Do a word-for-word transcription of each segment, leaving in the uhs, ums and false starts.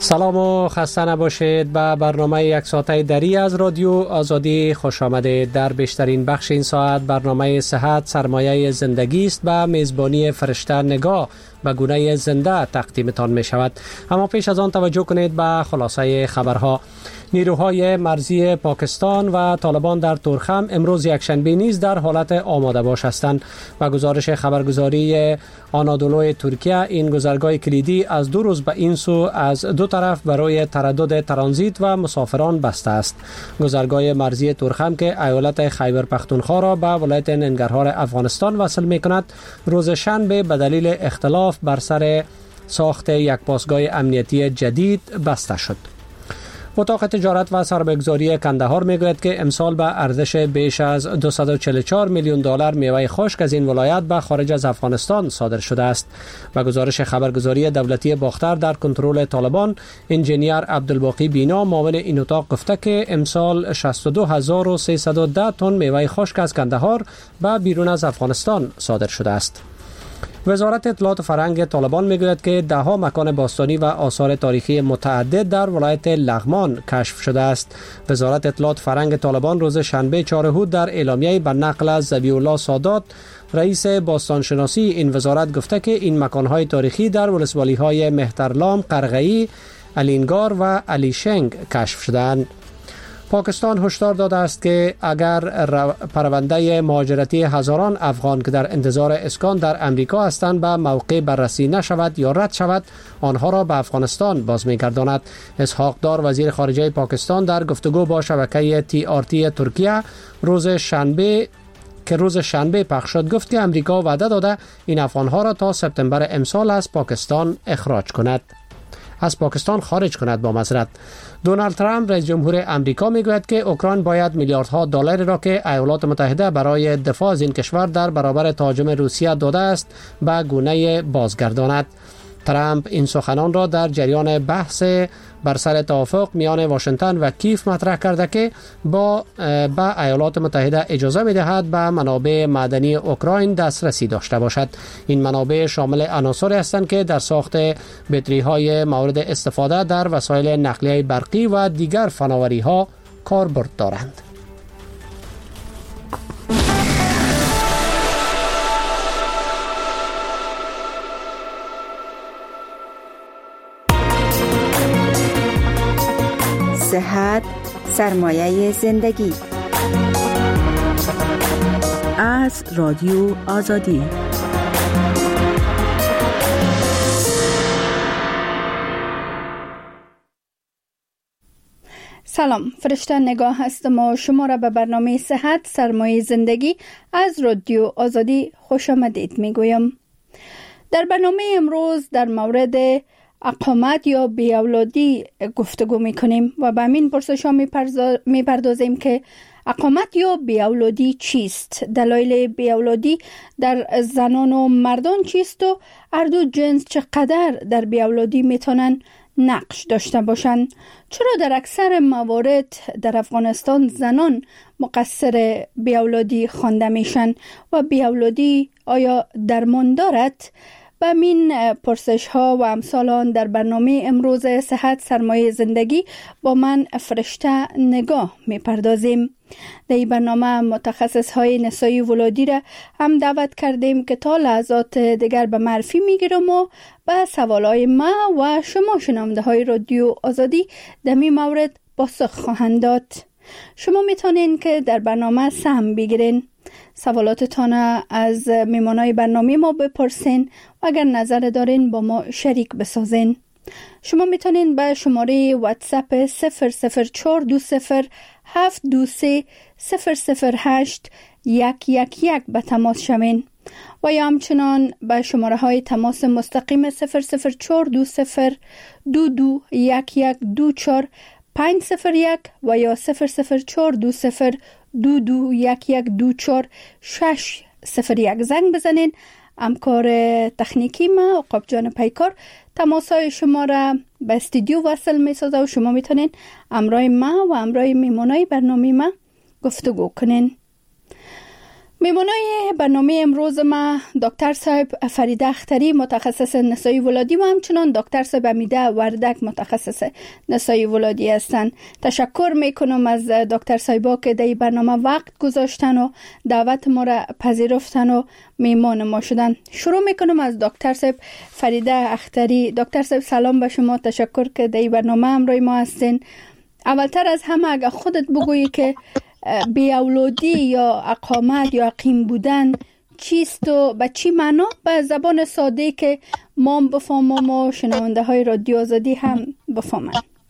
سلام و خسته نباشید. به برنامه یک ساعته دری از رادیو آزادی خوش آمدید. در بیشترین بخش این ساعت برنامه صحت سرمایه زندگی است به میزبانی فرشته نگاه به گونه زنده تقدیمتان می شود. اما پیش از آن توجه کنید به خلاصه خبرها. نیروهای مرزی پاکستان و طالبان در تورخم امروز یکشنبه نیز در حالت آماده باش هستند. و گزارش خبرگزاری آنادولوی ترکیه، این گذرگاه کلیدی از دو روز به این سو از دو طرف برای تردد ترانزیت و مسافران بسته است. گذرگاه مرزی تورخم که ایالت خیبر پختونخوا را به ولایت ننگرهار افغانستان وصل می کند، روز شنبه به دلیل اختلاف بر سر ساخت یک پاسگاه امنیتی جدید بسته شد. اتاق تجارت و سرمایه‌گذاری کندهار میگوید که امسال به ارزش بیش از دویست و چهل و چهار میلیون دلار میوه خشک از این ولایت به خارج از افغانستان صادر شده است. و گزارش خبرگزاری دولتی باختر در کنترل طالبان، انجینیر عبدالباقی بینا معاون این اتاق گفته که امسال شصت و دو هزار و سیصد و ده تن میوه خشک از کندهار به بیرون از افغانستان صادر شده است. وزارت اطلاعات و فرهنگ طالبان میگوید که ده ها مکان باستانی و آثار تاریخی متعدد در ولایت لغمان کشف شده است. وزارت اطلاعات و فرهنگ طالبان روز شنبه چهارم هود در اعلامیه به نقل از ذبیح الله سادات، رئیس باستانشناسی این وزارت، گفته که این مکان‌های تاریخی در ولسوالی‌های مهترلام، قرغه‌ای، الینگار و علیشنگ کشف شده‌اند. پاکستان هشدار داده است که اگر پرونده مهاجرتی هزاران افغان که در انتظار اسکان در امریکا هستند به موقع بررسی نشود یا رد شود، آنها را به افغانستان باز می‌گرداند. اسحاق دار، وزیر خارجه پاکستان، در گفتگو با شبکه تی آر تی ترکیه روز شنبه که روز شنبه پخش شد، گفت که امریکا وعده داده این افغانها را تا سپتامبر امسال از پاکستان اخراج کند. از پاکستان خارج کند. با معذرت. دونالد ترامپ رئیس جمهور امریکا میگوید که اوکراین باید میلیاردها دلار را که ایالات متحده برای دفاع از این کشور در برابر تهاجم روسیه داده است به گونه بازگرداند. ترامپ این سخنان را در جریان بحث بر سر توافق میان واشنگتن و کیف مطرح کرده که با به ایالات متحده اجازه می‌دهد به منابع معدنی اوکراین دسترسی داشته باشد. این منابع شامل عناصری هستند که در ساخت بطری‌های مورد استفاده در وسایل نقلیه برقی و دیگر فناوری‌ها کاربرد دارند. صحت سرمایه زندگی از رادیو آزادی. سلام، فرشته نگاه هستم و شما را به برنامه صحت سرمایه زندگی از رادیو آزادی خوش آمدید میگویم. در برنامه امروز در مورد اقامت یا بیاولادی گفتگو میکنیم و به همین پرسش ها میپردازیم که اقامت یا بیاولادی چیست؟ دلایل بیاولادی در زنان و مردان چیست و هر دو جنس چقدر در بیاولادی میتونن نقش داشته باشند؟ چرا در اکثر موارد در افغانستان زنان مقصر بیاولادی خوانده میشن و بیاولادی آیا درمان دارد؟ و این پرسش ها و امثال آن در برنامه امروز صحت سرمایه زندگی با من فرشته نگاه می پردازیم. در این برنامه متخصص های نسایی ولادی را هم دعوت کردیم که تا لحظات دیگر به معرفی می گیرم و به سوال های ما و شما شنونده های رادیو آزادی در این مورد پاسخ خواهند داد. شما می توانید که در برنامه سهم بگیرین، سوالاتتان از میمانای برنامه ما بپرسین و اگر نظر دارین با ما شریک بسازین. شما میتونین به شماره واتساپ صفر صفر چهار دو صفر هفت دو سه صفر صفر هشت یک یک یک به تماس شوین و یا همچنان به شماره های تماس مستقیم صفر صفر چهار دو صفر دو دو یک یک دو چهار پنج صفر یک و یا صفر صفر چهار دو صفر دو دو یک یک دو چهار شش صفر یک زنگ بزنین. همکار تکنیکی ما عقاب جان پیکار تماسهای شما را به استودیو وصل می سازه و شما میتونین همراه ما و همراه میمونای برنامه ما گفتگو کنین. میمونای برنامه امروز ما دکتر صاحب فریده اختری متخصص نسای ولادی و همچنان دکتر صاحب امیده وردک متخصص نسای ولادی هستند. تشکر میکنم از دکتر صاحبا که در برنامه وقت گذاشتن و دعوت ما را پذیرفتن و میمان ما شدن. شروع میکنم از دکتر صاحب فریده اختری. دکتر صاحب سلام به شما، تشکر که در برنامه همراه ما هستین. اولتر از همه اگه خودت بگویی که بی اولادی یا اقامت یا اقیم بودن چیست و به چی معنا، به زبان ساده که ما بفهمم و شنونده های رادیو آزادی هم بفهمن.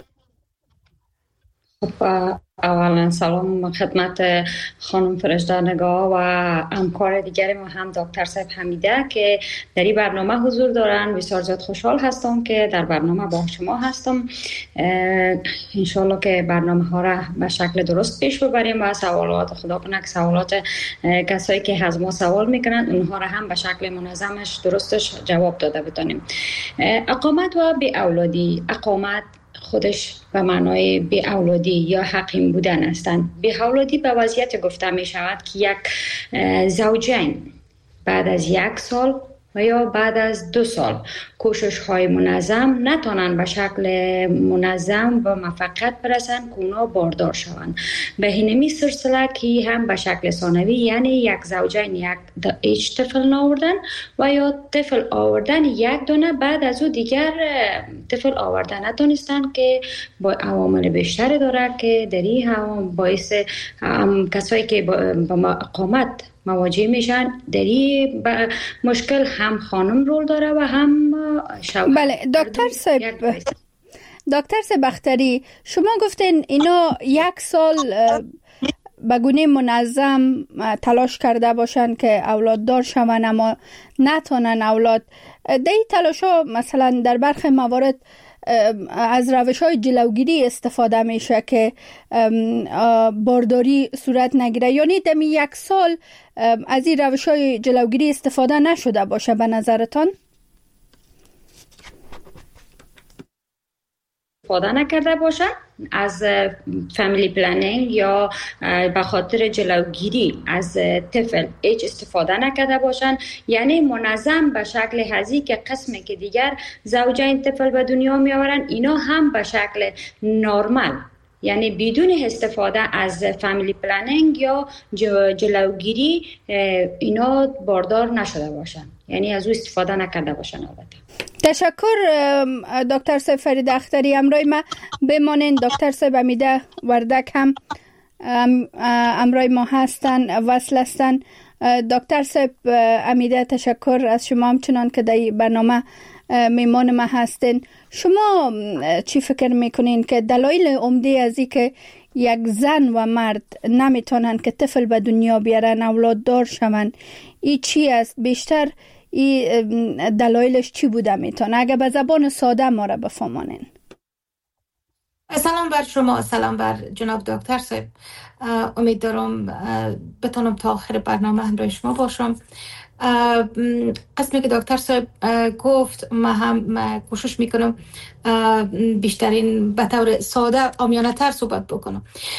اولا سلام خدمت خانم فرشته نگاه و همکار دیگر ما هم دکتر صاحب حمیده که در این برنامه حضور دارن. بسیار زیاد خوشحال هستم که در برنامه با شما هستم. انشالله که برنامه ها را به شکل درست پیش ببریم و سوالات خدا کنه که سوالات کسایی که از ما سوال میکنن اونها را هم به شکل منظمش درستش جواب داده بتونیم. اقامت و بی اولادی، اقامت خودش به معنای بی اولادی یا حقیم بودن هستند. بی اولادی به وضعیت گفته می شود که یک زوجین بعد از یک سال و یا بعد از دو سال کوشش های منظم نتونن به شکل منظم و موفقیت برسن که اونا باردار شوند. به همین سلسله که هم به شکل ثانوی، یعنی یک زوجین یک ایچ طفل آوردن و یا طفل آوردن یک دونه، بعد از او دیگر طفل آوردن نتونستن که با عوامل بیشتری داره که در این هم باعث هم کسایی که با اقامت مواجه میشن در این مشکل هم خانم رول داره و هم شوهر. بله دکتر صاحب، دکتر صاحب اختری، شما گفتین اینا یک سال به گونه منظم تلاش کرده باشن که اولاد دار شون اما نتونن اولاد. در این تلاش ها مثلا در برخی موارد از روش های جلوگیری استفاده میشه که بارداری صورت نگیره، یعنی دمی یک سال از این روش های جلوگیری استفاده نشده باشه به نظرتان؟ استفاده نکرده باشن از فامیلی پلنینگ یا به خاطر جلوگیری از طفل هیچ استفاده نکرده باشن، یعنی منظم به شکل هزی که قسمی که دیگر زوجین طفل به دنیا می آورن اینا هم به شکل نرمال، یعنی بدون استفاده از فامیلی پلنینگ یا جلوگیری اینا باردار نشده باشن، یعنی از او استفاده نکرده باشن. البته تشکر دکتر صاحب فرید اختری. همراه ما بمانین. دکتر صاحب امیده وردک هم همراه ما هستن، وصل هستن. دکتر صاحب امیده تشکر از شما همچنان که در برنامه میمان ما هستین. شما چی فکر میکنین که دلایل عمده از این که یک زن و مرد نمیتونن که طفل به دنیا بیارن، اولاد دار شون، این چی است؟ بیشتر این دلایلش چی بوده میتونه؟ اگه به زبان ساده ما را بفهمانین. سلام بر شما، سلام بر جناب دکتر صاحب. امیدوارم بتونم تا آخر برنامه همراه شما باشم. قسمی که دکتر صاحب گفت ما هم کوشش میکنم بیشترین به طور ساده عامیانه تر صحبت بکنم.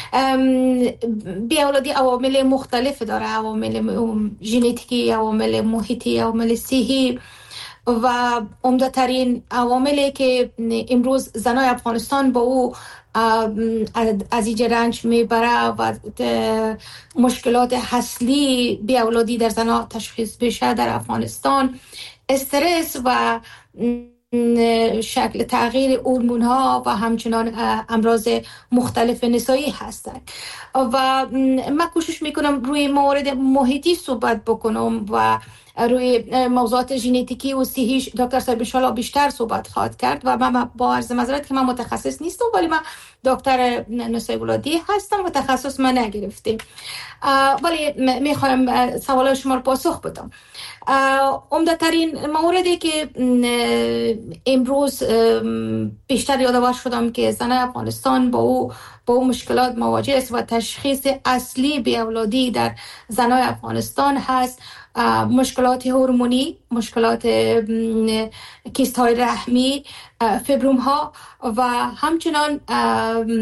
بی اولادی عوامل مختلف داره، عوامل ژنتیکی، عوامل محیطی، عوامل صحی و عمده ترین عواملی که امروز زنای افغانستان با او از این رنج میبره و مشکلات اصلی بی اولادی در زنها تشخیص بشه در افغانستان، استرس و شکل تغییر هورمون ها و همچنان امراض مختلف نسایی هستند. و من کوشش میکنم روی موارد محیطی صحبت بکنم و روی موضوعات ژنتیکی و صحیش دکتر صاحب ان شاءالله بیشتر صحبت خواهد کرد و من با عرض معذرت که من متخصص نیستم، ولی من دکتر نسای ولادی هستم و تخصص من نگرفتم، ولی میخوام سوال شما رو پاسخ بدم. عمده ترین موردی که امروز بیشتر یادآور شدم که زنای افغانستان با او با او مشکلات مواجه است و تشخیص اصلی بی اولادی در زنای افغانستان هست مشکلات هورمونی، مشکلات کیست های رحمی، فیبروم ها و همچنان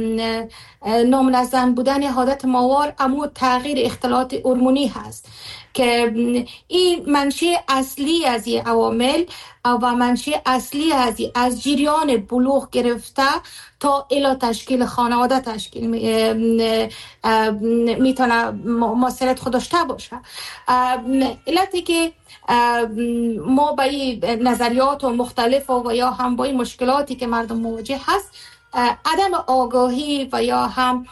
نامنظم بودن عادت ماهوار، اما تغییر اختلالات هورمونی هست. که این منشأ اصلی از این عوامل و منشأ اصلی از از جریان بلوغ گرفته تا الی تشکیل خانواده تشکیل میتونه مؤثریت خود داشته باشه. علتی که ما با این نظریات و مختلف و یا هم با این مشکلاتی که مردم مواجه هست، عدم آگاهی و یا هم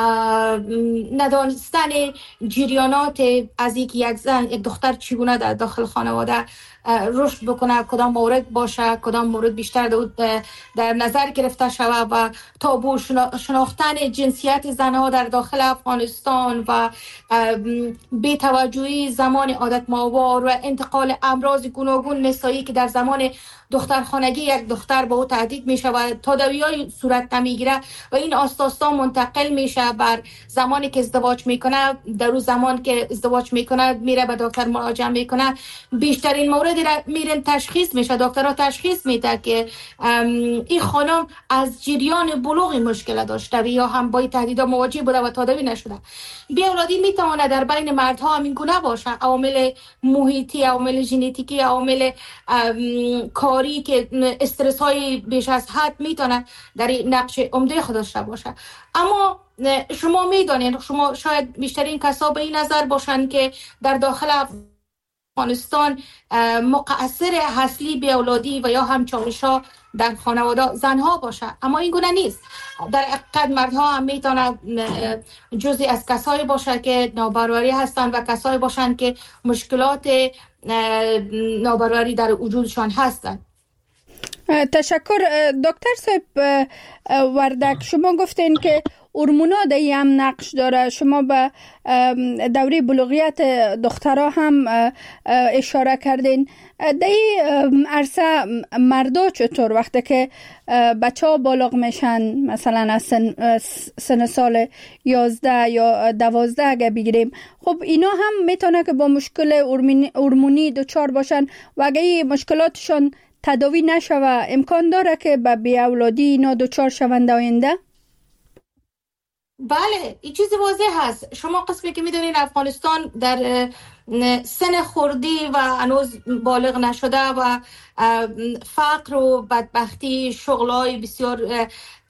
ندانستن جریانات از اینکه یک زن یک دختر چگونه در داخل خانواده رشد بکنه، کدام مورد باشه، کدام مورد بیشتر در نظر گرفته شود و تابو شناختن جنسیت زنها در داخل افغانستان و بی توجهی زمان عادت ماهوار و انتقال امراض گوناگون نسایی که در زمان دخترخانگی یک دختر به او تهدید میشه و تداوی‌های صورت نمیگیره و این آستاستا منتقل میشه بر زمانی که ازدواج میکنه. در اون زمان که ازدواج میکنه میره به دکتر مراجعه میکنه، بیشترین موردی را میرن تشخیص میشه، دکترها تشخیص میده که این خانم از جریان بلوغی مشکل داشته و یا هم با تهدیدها مواجه بوده و تداوی نشده. بی اولادی میتونه در بین مردها همین گونه باشه، عوامل محیطی، عوامل ژنتیکی، عوامل کاری که استرس های بیش از حد میتونه در نقش عمده خود داشته باشه. اما شما میدونید، شما شاید بیشترین کسا به این نظر باشن که در داخل افغانستان مقصر اصلی بی اولادی و یا هم چالش‌ها در خانواده زنها باشه، اما این گونه نیست. در حقیقت مردها هم میتونه جزئی از کسایی باشه که نابرابری هستن و کسایی باشن که مشکلات نابرابری در وجودشان هستن. تشکر دکتر صاحب وردک. شما گفتین که هورمونا در این هم نقش داره. شما به دوره بلوغیت دخترها هم اشاره کردین. در این عرصه مردا چطور وقتی که بچه ها بالغ میشن، مثلا از سن, سن سال یازده یا دوازده اگه بگیریم، خب اینا هم میتونه که با مشکل هورمونی دچار باشن و اگه این مشکلاتشون تداوی نشوه امکان داره که به بی اولادی اینا دچار شوند آینده؟ بله، این چیز واضح هست. شما قسمی که میدونین افغانستان در سن خردی و هنوز بالغ نشده و فقر و بدبختی، شغلای بسیار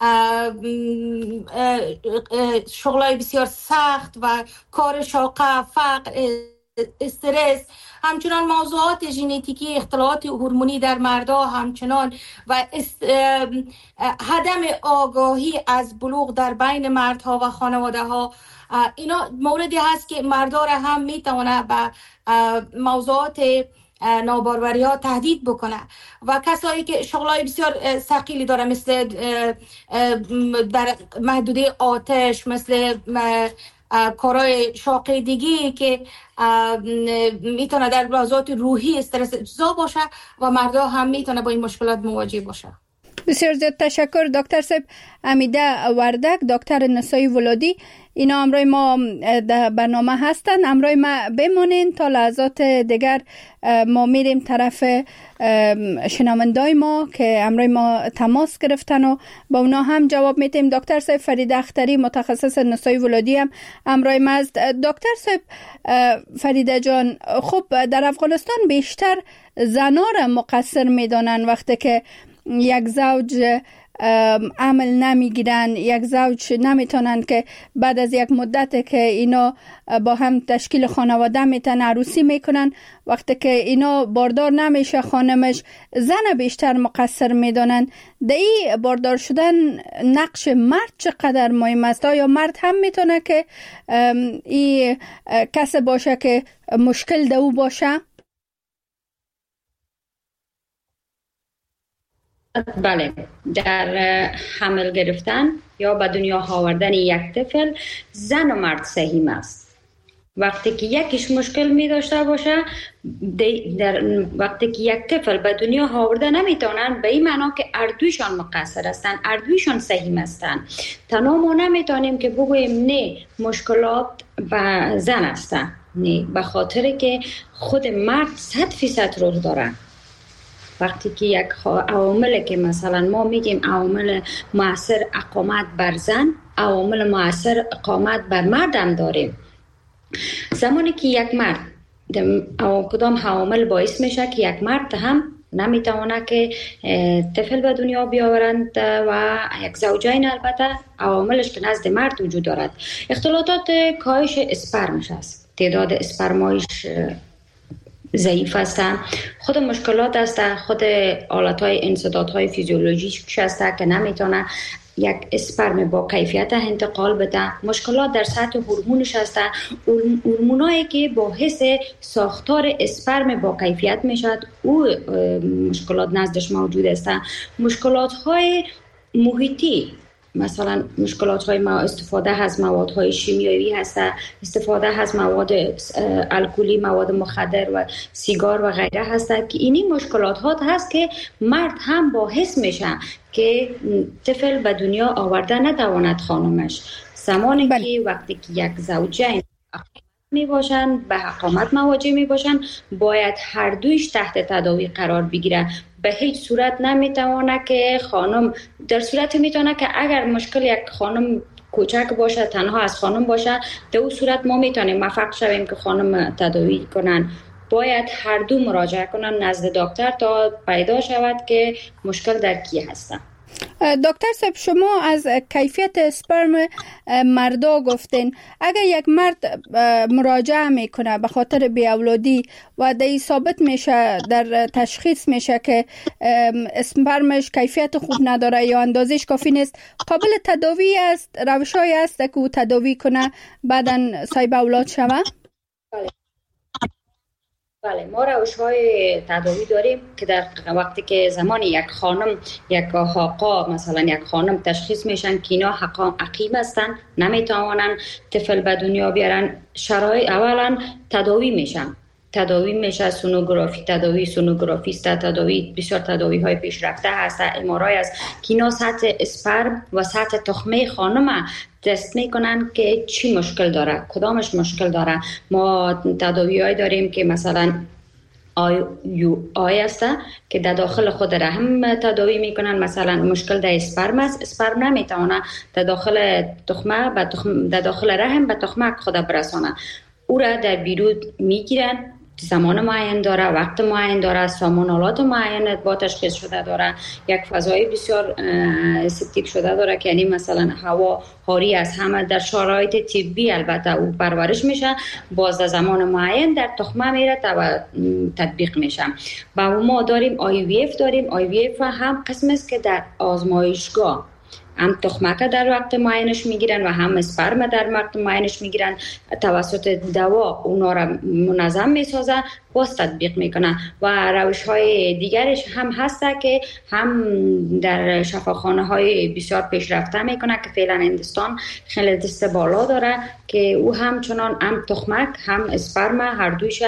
شغلای بسیار سخت و کار شاقه، فقر، استرس، همچنان موضوعات ژنتیکی، اختلالات هورمونی در مردها همچنان و عدم آگاهی از بلوغ در بین مردها و خانواده ها، اینا موردی هست که مردها را هم میتونه به موضوعات نابرابری ها تهدید بکنه و کسایی که شغلای بسیار ثقیلی داره مثل در محدوده آتش، مثل کارهای شاقیدگی که میتونه در موضوعات روحی استرس اجزا باشه و مردها هم میتونه با این مشکلات مواجه باشه. بسیار زیاد تشکر دکتر صاحب. امیده وردک، دکتر نسایی ولادی، اینا امروی ما در برنامه هستن. امروی ما بمونین تا لحظات دیگر ما میریم طرف شنوندای ما که امروی ما تماس گرفتن و با اونا هم جواب میتیم. دکتر صاحب فرید اختری، متخصص نسایی ولادی هم امروی ما است. دکتر صاحب فریده جان، خب در افغانستان بیشتر زنا را مقصر میدانن وقتی که یک زوج عمل نمیگیرن، یک زوج نمیتونن که بعد از یک مدت که اینا با هم تشکیل خانواده میتن عروسی میکنن، وقتی که اینا باردار نمیشه خانمش، زن بیشتر مقصر میدانن. در این باردار شدن نقش مرد چقدر مهم است؟ یا مرد هم میتونه که این کس باشه که مشکل در او باشه؟ بله، در حمل گرفتن یا به دنیا آوردن یک طفل زن و مرد سهیم است. وقتی که یکیش مشکل می داشته باشه، در وقتی که یک طفل به دنیا آورده نمیتونن، به این معنا که اردویشان مقصر هستن، اردویشان سهیم هستن. تنها ما نمیتونیم که بگوییم نه مشکلات به زن هستن، نه، به خاطر که خود مرد صد فیصد رول دارن. وقتی که یک عوامل که مثلا ما میگیم عوامل مؤثر اقامت بر زن، عوامل مؤثر اقامت بر مرد هم داریم. زمانی که یک مرد او کدام عوامل باعث میشه که یک مرد هم نمیتونه که طفل به دنیا بیاورند و یک زوجین البته عواملش که نزد مرد وجود دارد. اختلالات کاهش اسپرمش است، تعداد اسپرمایش ضعیف است، خود مشکلات است، خود حالتهای انسدادهای فیزیولوژیکش است که نمیتونه یک اسپرم با کیفیت انتقال بده. مشکلات در سطح هورمونش هست، هورمونایی که باعث ساختار اسپرم با کیفیت میشد او مشکلات نزدش موجود است. مشکلات های محیطی، مثلا مشکلات های استفاده از مواد های شیمیایی هست، استفاده از مواد الکلی، مواد مخدر و سیگار و غیره هست که اینی مشکلات ها هست که مرد هم باعث میشه که طفل به دنیا آورده نتواند خانمش. زمانی بله. که وقتی که یک زوجین می باشن به حقامت مواجه می باشن باید هر دویش تحت تداوی قرار بگیره. به هیچ صورت نمیتونه که خانم، در صورت میتونه که اگر مشکل یک خانم کوچک باشه، تنها از خانم باشه، در اون صورت ما میتونیم موفق شویم که خانم تداوی کنن. باید هر دو مراجعه کنن نزد دکتر تا پیدا شود که مشکل در کی هستن. دکتر صاحب، شما از کیفیت اسپرم مردا گفتین. اگر یک مرد مراجعه میکنه به خاطر بیاولادی و دی ثابت میشه، در تشخیص میشه که اسپرمش کیفیت خوب نداره یا اندازش کافی نیست، قابل تداوی است؟ روش‌هایی است که او تداوی کنه بعداً صاحب اولاد شوه؟ بله. بله، ما روش‌های تداوی داریم که در وقتی که زمانی یک خانم، یک حاقا، مثلا یک خانم تشخیص میشن که اینا حقا عقیم هستن، نمیتوانن طفل به دنیا بیارن، شرایط اولا تداوی میشن. تداوی میشه سونوگرافی، تداوی سونوگرافیست، تداوی بسیار تداوی های پیشرفته هست، ام آر آی است که اینا سطح اسپرم و سطح تخمه خانم تست میکنن که چی مشکل داره، کدامش مشکل داره. ما تداوی های داریم که مثلا آی یو آی است که در داخل خود رحم تداوی میکنن، مثلا مشکل در اسپرم است، اسپرم نمیتونه در داخل تخمه و تخم در داخل رحم به تخمه خود برسانه، او را در بیرون میگیرن، زمان معین داره، وقت معین داره، سامانالات معین با تشخیص شده داره، یک فضای بسیار سپتیک شده داره که یعنی مثلا هوا حاری از همه، در شرایط طبی البته او پرورش میشه، باز در زمان معین در تخمه میره و تطبیق میشه. و ما داریم آی وی اف داریم. آی وی اف هم قسم است که در آزمایشگاه هم تخمک در وقت معینش میگیرن و هم اسپرم در وقت معینش میگیرن، توسط دوا اونا را منظم میسازه، باز تطبیق میکنن. و روش های دیگرش هم هسته که هم در شفاخانه های بسیار پیشرفته میکنه که فعلا هندوستان خیلی دست بالا داره که او هم چنان هم تخمک هم اسپرم هر دویش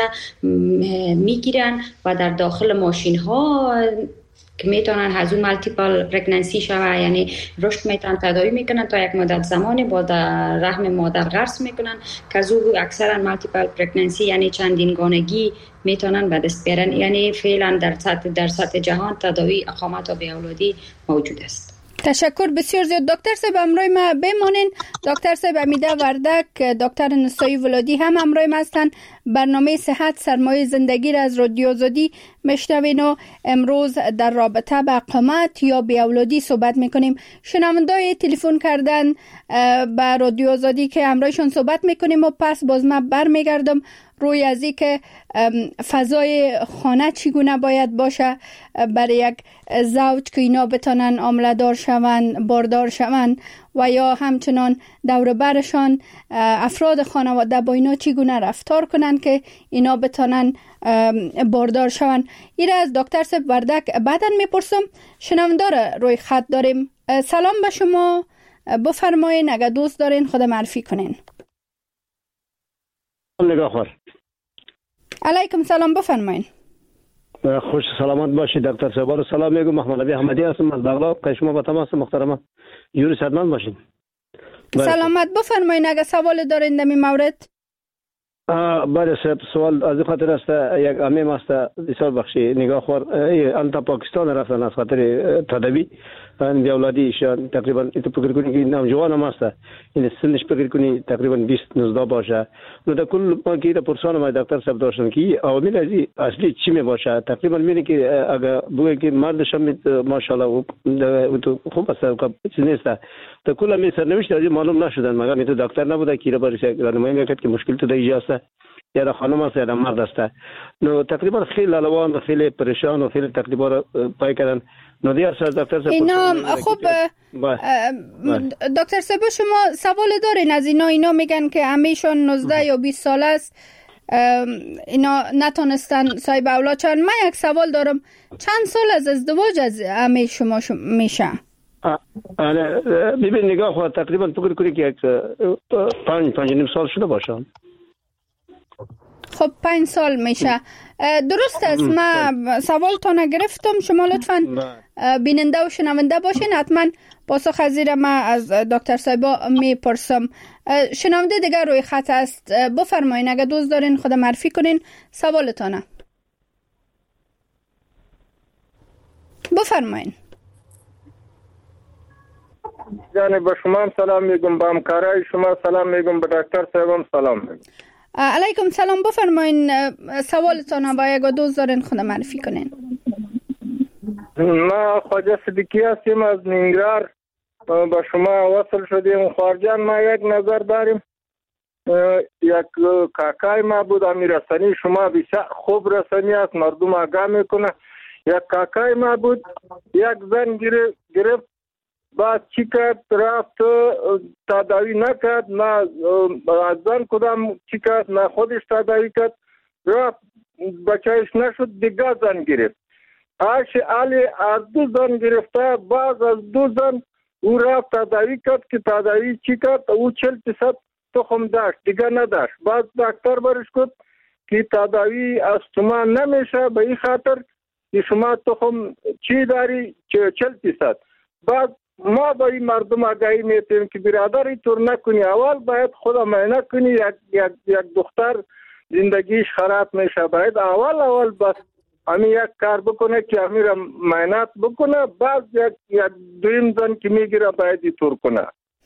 میگیرن و در داخل ماشین ها که میتونن از اون مالتیپل پرگننسی شوه، یعنی رشد میتونن تداوی میکنن تا یک مدت زمانی با در رحم مادر غرس میکنن که از اون اکثرا مالتیپل پرگننسی یعنی چندین گانگی میتونن به دست بیارن. یعنی فعلا در سطح در سطح جهان تداوی اقامت و بیاولادی موجود است. تشکر بسیار زیاد دکتر صاحب. همراه ما بمانین. دکتر صاحب امیده وردک، دکتر نسایی ولادی هم همراه ما هستن. برنامه صحت سرمایه زندگی را از رادیو آزادی میشنوین و امروز در رابطه با اقامت یا بیاولادی صحبت میکنیم. شنوندای تلفن کردن به رادیو آزادی که همراهشون صحبت میکنیم و پس باز من برمیگردم روی از این که فضای خانه چگونه باید باشه برای یک زوج که اینا بتانن عامله دار شون، باردار شون و یا همچنان دور برشان افراد خانواده با اینا چگونه رفتار کنن که اینا بتانن باردار شون. ایره از دکتر صاحب وردک بعداً میپرسم. شنوندار روی خط داریم. سلام به شما، بفرمایین اگه دوست دارین خود معرفی کنین. نگاهوار. علیکم سلام، بفرمایین. خوش سلامت باشید دکتر صاحب. سلام میگم، محمد علی احمدی هستم از بغلان. که شما با تماس محترمه یوری سرمند باشین. سلامت، بفرمایین اگه سوال دارین در این مورد. بله صاحب، سوال از خاطر است یک امیم است بسیار بخشی نگاه خور انت پاکستان رفتن از خاطر تدبی این اولادی ایشان تقریبا ایتو فکر کنی که نوجوان هم است، این سنش فکر کنی تقریبا بیست نوزده باشه. نو در کل ما که پرسان ما دکتر صاحب داشتن که عوامل ازی اصلی چی می باشه. تقریبا میبینی که اگر بگه که مردش هم ماشاءالله تو خوب است چیز نیست، در کل می سرنوشت ازی معلوم نشدن، مگر می تو دکتر نبوده که برای راهنمایی میکرد که مشکل تو دیجا است یا خانم است یا مرد است. نو تقریبا خیلی لالوان و خیلی پریشان و خیلی تقریبا پای کردن. نو دیار سر دکتر صاحب اینا خب دکتر صاحب شما سوال دارین از اینا؟ اینا میگن که همیشون نوزده یا بیست سال است اینا نتونستن صاحب اولاد شدن. من یک سوال دارم، چند سال از ازدواج از همه شما میشه؟ ببین نگاه خواهد تقریبا فکر کنی که یک پنج پنج نیم سال شده باشم. خب پنج سال میشه. درست است. من سوالتون گرفتم، شما لطفاً بیننده و شنونده باشین، حتما پاسخ از زیر من از دکتر صاحبا میپرسم. شنونده دیگر روی خط است، بفرمایین اگه دوست دارین خود معرفی کنین سوالتونه. بفرمایین. یعنی به شما سلام میگم، به همکارای شما سلام میگم، به دکتر صاحبم سلام میگم. علیکم سلام. بفرمایین سوالتون با یک دوست دارین خود معرفی کنین. ما خواجه صدیقی هستیم از نینگرار، با شما وصل شدیم. خارجان ما یک نظر داریم. یک کاکای ما بود، امی رسانی شما بسیار خوب رسانی است، مردم آگاه میکنه. یک کاکای ما بود، یک زن گرفت، بعد چی کرد؟ رفت تداوی نکرد، نه از زن کدام چی کرد، نه خودش تداوی کرد، رفت بچهش نشد، دیگه زن گرفت. آش علی از دو زن گرفته، بعض از دو زن او رفت تداوی کرد که تداوی چی کرد؟ او چل فیصد تخم داشت، دیگه نداشت. بعد دکتر برش گفت که تداوی از شما نمیشه، به این خاطر که شما تخم چی داری؟ چل فیصد. بعد ما با این مردم آگاهی میتیم که برادر اینطور نکنی، اول باید خدا معاینه کنی. یک, یک, یک دختر زندگیش خراب میشه، باید اول اول بس همین یک کار بکنه که همین را معاینات بکنه، بعد یک, یک دویم زن که میگیره باید اینطور کنه.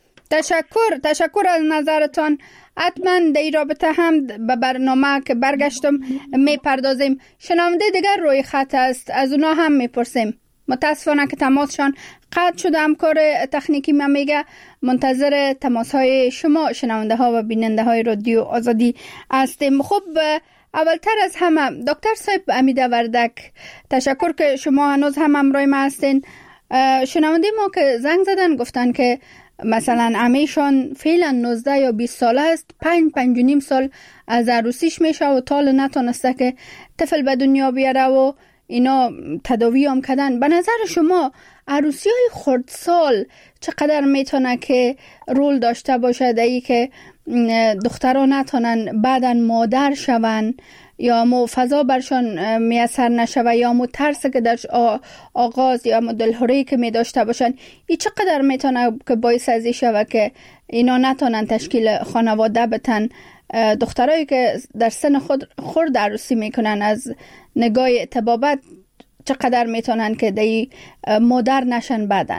تشکر تشکر از نظرتان. حتما در این رابطه هم به برنامه که برگشتم میپردازیم. شنونده دیگر روی خط است، از اونا هم میپرسیم. متاسفانه که تماسشان قطع شده. همکار تکنیکی من میگه منتظر تماس های شما شنونده ها و بیننده های رادیو آزادی هستیم. خب اولتر از همه دکتر صاحب امیده وردک، تشکر که شما هنوز هم همراه ما هستین. شنونده ما که زنگ زدن گفتن که مثلا امیشان فعلا نوزده یا بیست ساله است، پنج پنج و نیم سال از عروسیش میشه و تال نتونسته که طفل به دنیا بیاره و اینا تداوی هم کردن. به نظر شما عروسی های خردسال چقدر میتونه که رول داشته باشه در این که دختران نتونن بعداً مادر شون یا مو فضا برشان میسر نشوه یا مو ترس که در آغاز یا مو دلهوری که می داشته باشن؟ این چقدر میتونه که باعث ازی شوه که اینا نتونن تشکیل خانواده بتن؟ دخترایی که در سن خود خرد عروسی میکنن از نگاه طبابت چقدر میتونن که دی مادر نشن بعدن؟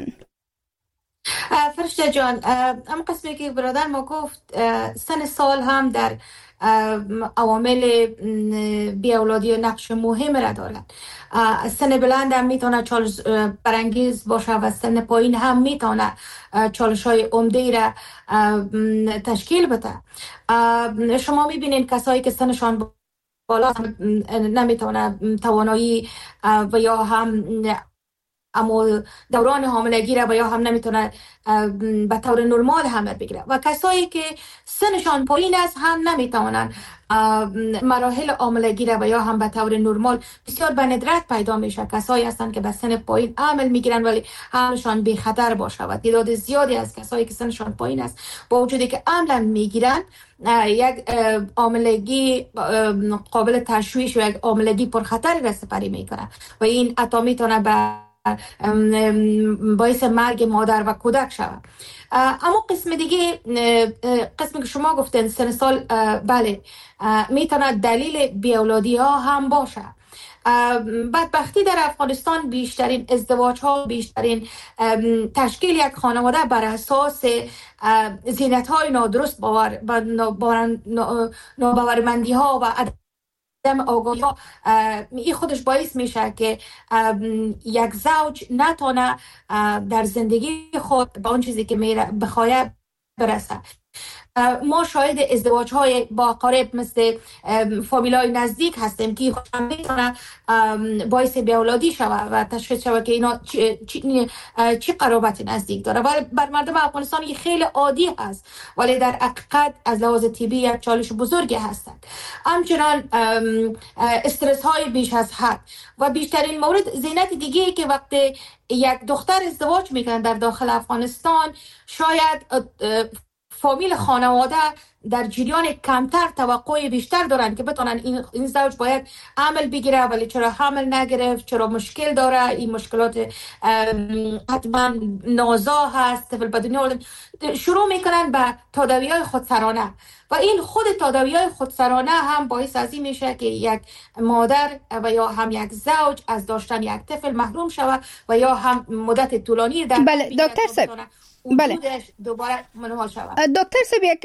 فرشته جان، هم قسمی که برادر ما گفت سن سال هم در عوامل بی اولادی و نقش مهم را دارد. سن بلند هم میتونه چالش برانگیز باشه و سن پایین هم میتونه چالش های عمده را تشکیل بده. شما میبینید کسایی که سنشان بالا نمیتونه توانایی و یا هم اما دوران حاملگی را و یا هم نمیتونه به طور نرمال حمل بگیره و کسایی که سنشان پایین است هم نمیتونن مراحل حاملگی را و یا هم به طور نرمال. بسیار به ندرت پیدا میشه کسایی هستن که به سن پایین حمل میگیرن ولی حملشان بی خطر باشه و تعداد زیادی از کسایی که سنشان پایین است با وجودی که حمل میگیرن یک حاملگی قابل تشویش و یک حاملگی پرخطر را سپری میکنه و این حتی میتونه به باعث مرگ مادر و کودک شود. اما قسم دیگه، قسمی که شما گفتین سن سال، بله میتونه دلیل بیاولادی ها هم باشه. بدبختی در افغانستان بیشترین ازدواج ها، بیشترین تشکیل یک خانواده بر اساس زینت های نادرست، باور ناباورمندی ها و عدم آگاهی ها، این خودش باعث میشه که یک زوج نتونه در زندگی خود به اون چیزی که میره بخواه برسه. ما شاهد ازدواج های با اقارب مثل فامیلای نزدیک هستیم که خودشان میتونه باعث بیاولادی شود و تشخیص شود که اینا چی, چی, چی قرابت نزدیک داره. ولی بر مردم افغانستان این خیلی عادی هست، ولی در حقیقت از لحاظ طبی یک چالش بزرگی هستند. همچنان استرس های بیش از حد و بیشترین مورد زینت دیگه که وقتی یک دختر ازدواج میکنه در داخل افغانستان، شاید فامیل خانواده در جریان کمتر توقع بیشتر دارن که بتونن این این زوج باید عمل بگیره، ولی چرا حمل نگرفت، چرا مشکل داره، این مشکلات حتما نازا هست، طفل به دنیا آورد. شروع میکنن به تداوی‌های خودسرانه و این خود تداوی‌های خودسرانه هم باعث از این میشه که یک مادر و یا هم یک زوج از داشتن یک طفل محروم شود و یا هم مدت طولانی در بله دکتر صاحب، بله دوباره منحل شود. دکتر صاحب، یک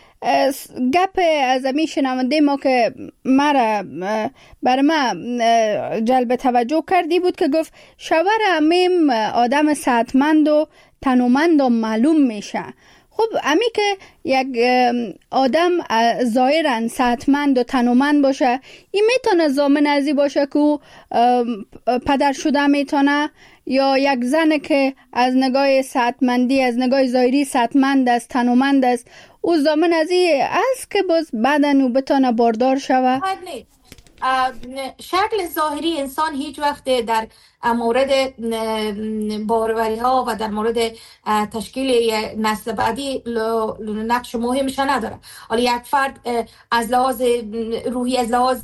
گپ از امی شنونده ما که مرا بر ما جلب توجه کردی بود که گفت شوهر امیم آدم صحتمند و تنومند و معلوم میشه. خب امی که یک آدم ظاهرا صحتمند و تنومند باشه، این میتونه ضامن ازی باشه که پدر شده میتونه، یا یک زن که از نگاه صحتمندی، از نگاه ظاهری صحتمند است، تنومند است، او ضامن ازی است که باز بعدا او بتونه باردار شوه؟ شکل ظاهری انسان هیچ وقت در مورد باروری ها و در مورد تشکیل نسل بعدی نقش مهمش نداره. ولی یک فرد از لحاظ روحی، از لحاظ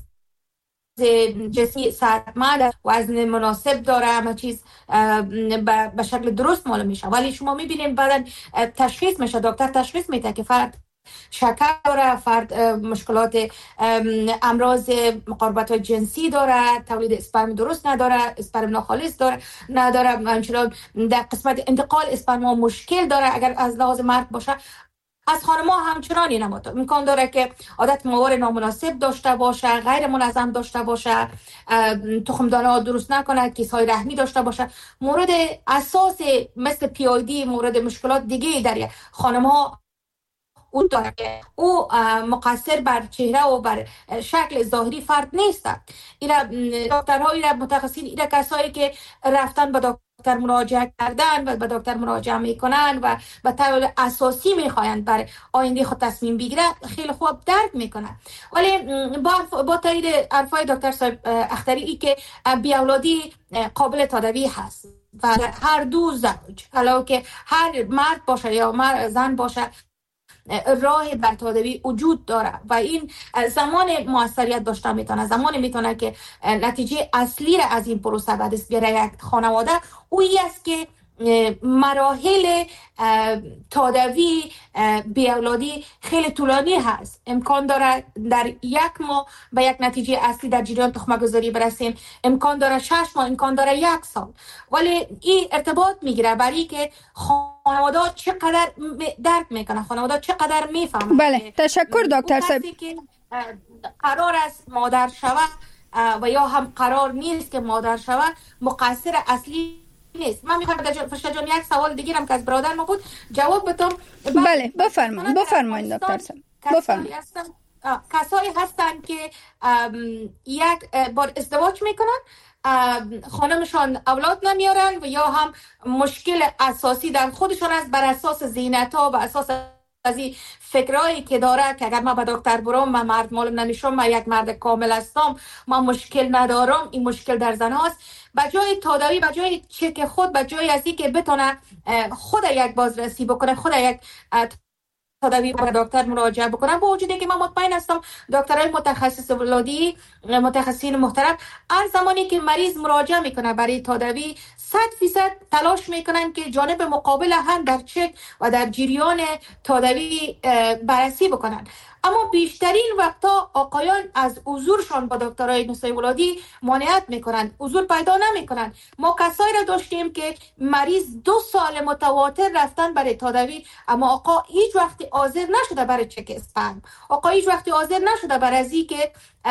جسمی صحتمند و وزن مناسب داره، همه چیز به شکل درست معلوم میشه. ولی شما میبینیم بعدن تشخیص میشه، دکتر تشخیص میده که فرد شکر داره، فرد مشکلات امراض مقاربت جنسی داره، تولید اسپرم درست نداره، اسپرم ناخالص داره نداره، همچنان در قسمت انتقال اسپرم مشکل داره اگر از لحاظ مرد باشه. از خانم‌ها همچنان این امکان داره که عادت ماور نامناسب داشته باشه، غیر منظم داشته باشه، تخم دانه درست نکنه، کیس‌های رحمی داشته باشه. مورد اساس مثل پی آی دی، مورد مشکلات دیگه در خانم‌ها اون داره که او مقصر بر چهره و بر شکل ظاهری فرد نیست. اینا دکترها، اینا متخصصین، اینا کسایی که رفتن به دکتر مراجعه کردن و به دکتر مراجعه میکنن و به طور اساسی میخواین بر آینده خود تصمیم بگیره، خیلی خوب درک میکنن. ولی با با تایید حرفای دکتر صاحب اختری ای که بیاولادی قابل تداوی هست و هر دو زوج، حالا که هر مرد باشه یا مرد زن باشه، راه بر تداوی وجود داره و این زمان موثریت داشته میتونه، زمان میتونه که نتیجه اصلی را از این پروسه به دست بیاره یک خانواده. اویی است که مراحل تداوی بیاولادی خیلی طولانی هست. امکان داره در یک ماه به یک نتیجه اصلی در جریان تخمه گذاری برسیم، امکان داره شش ماه، امکان داره یک سال. ولی این ارتباط میگیره برای که خانواده چقدر درک میکنه، خانواده چقدر میفهمه. بله، تشکر دکتر صاحب. که قرار است مادر شود و یا هم قرار نیست که مادر شود، مقصر اصلی نیست. من میخوام در فرشته جان یک سوال دیگه هم که از برادر ما بود جواب بدم. بله بفرمایید بفرمایید دکتر صاحب. بفرمایید. کسایی هستن که یک بار ازدواج میکنن، خانمشان اولاد نمیارن و یا هم مشکل اساسی در خودشان است بر اساس زینت‌ها، بر اساس از این فکرایی که داره که اگر من به دکتر برم، من مرد معلوم نمیشم، من یک مرد کامل هستم، من مشکل ندارم. این مشکل در زن هاست. بجای تداوی، بجای چک خود، بجای از این که بتونه خود یک بازرسی بکنه، خود یک تداوی به دکتر مراجعه بکنن، با وجودی که من مطمئن هستم دکترای متخصص ولادی، متخصصین محترم، هر زمانی که مریض مراجعه میکنه برای تداوی صد فیصد تلاش میکنن که جانب مقابل هم در چک و در جریان تداوی بررسی بکنن. اما بیشترین وقتا آقایان از حضورشان با دکترای نسای ولادی مانعت میکنن، حضور پیدا نمیکنن. ما کسایی را داشتیم که مریض دو سال متواتر رفتن برای تداوی، اما آقا هیچ وقتی حاضر نشده برای چک اسپرم، آقا هیچ وقتی حاضر نشده برای ازی که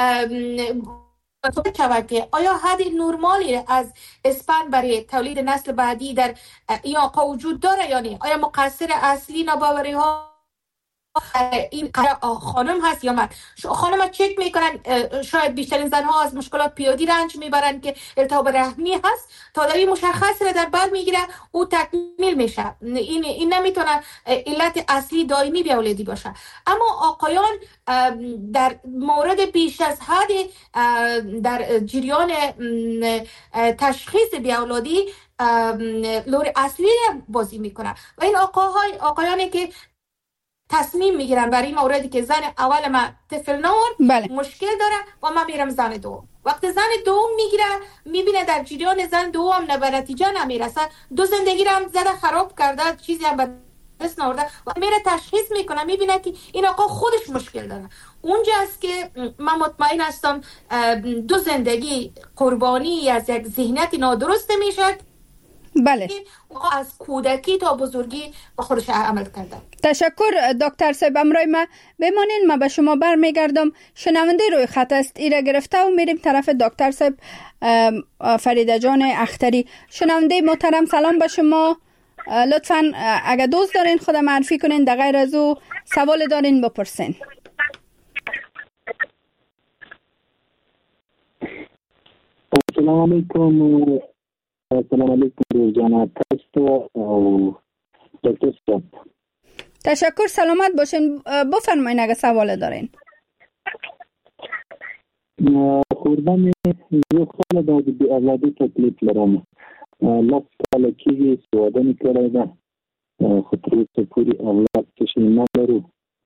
شود که آیا حد نرمالی از اسپرم برای تولید نسل بعدی در این آقا وجود داره یا نه؟ آیا مقصر اصلی ناباوری ها این خانم هست یا مرد؟ خانم ها چک میکنن، شاید بیشترین زنها از مشکلات پیودی رنج میبرن که التهاب رحمی هست، تداوی مشخص را در بر میگیره او تکمیل میشه. این این نمیتونه علت اصلی دائمی بیاولادی باشه. اما آقایان در مورد بیش از حد در جریان تشخیص بیاولادی لور اصلی بازی میکنن و این آقاهای آقایانی که تصمیم میگیرن برای این موردی که زن اول ما طفل نور بله. مشکل داره و من میرم زن دوم. وقتی زن دوم میگیره میبینه در جریان زن دوم نه به نتیجه نمیرسه، دو زندگی رو هم زده خراب کرده، چیزی هم به دست نورده و میره تشخیص میکنه میبینه که این آقا خودش مشکل داره. اونجا است که من مطمئن هستم دو زندگی قربانی از یک ذهنیت نادرست میشه. بله. از کودکی تا بزرگی با خودش عمل کرده. تشکر دکتر صاحب. امروز ما بمانین، ما به شما برمیگردم. شنونده روی خط است، ایره گرفته و میریم طرف دکتر صاحب فریده جان اختری. شنونده محترم سلام به شما. لطفاً اگه دوست دارین خود معرفی کنین، در غیر از او سوال دارین بپرسین. السلام علیکم. السلام علیکم روزانه تست و دکتر صاحب. تشکر، سلامت باشین. بفرمایین اگه سوال دارین. خوردن یو خاله دا بی اولادی تکلیف لرم. لس کاله کیږي سواده نکړی ده، خو تر اوسه پورې اولاد څه شی نه لرو.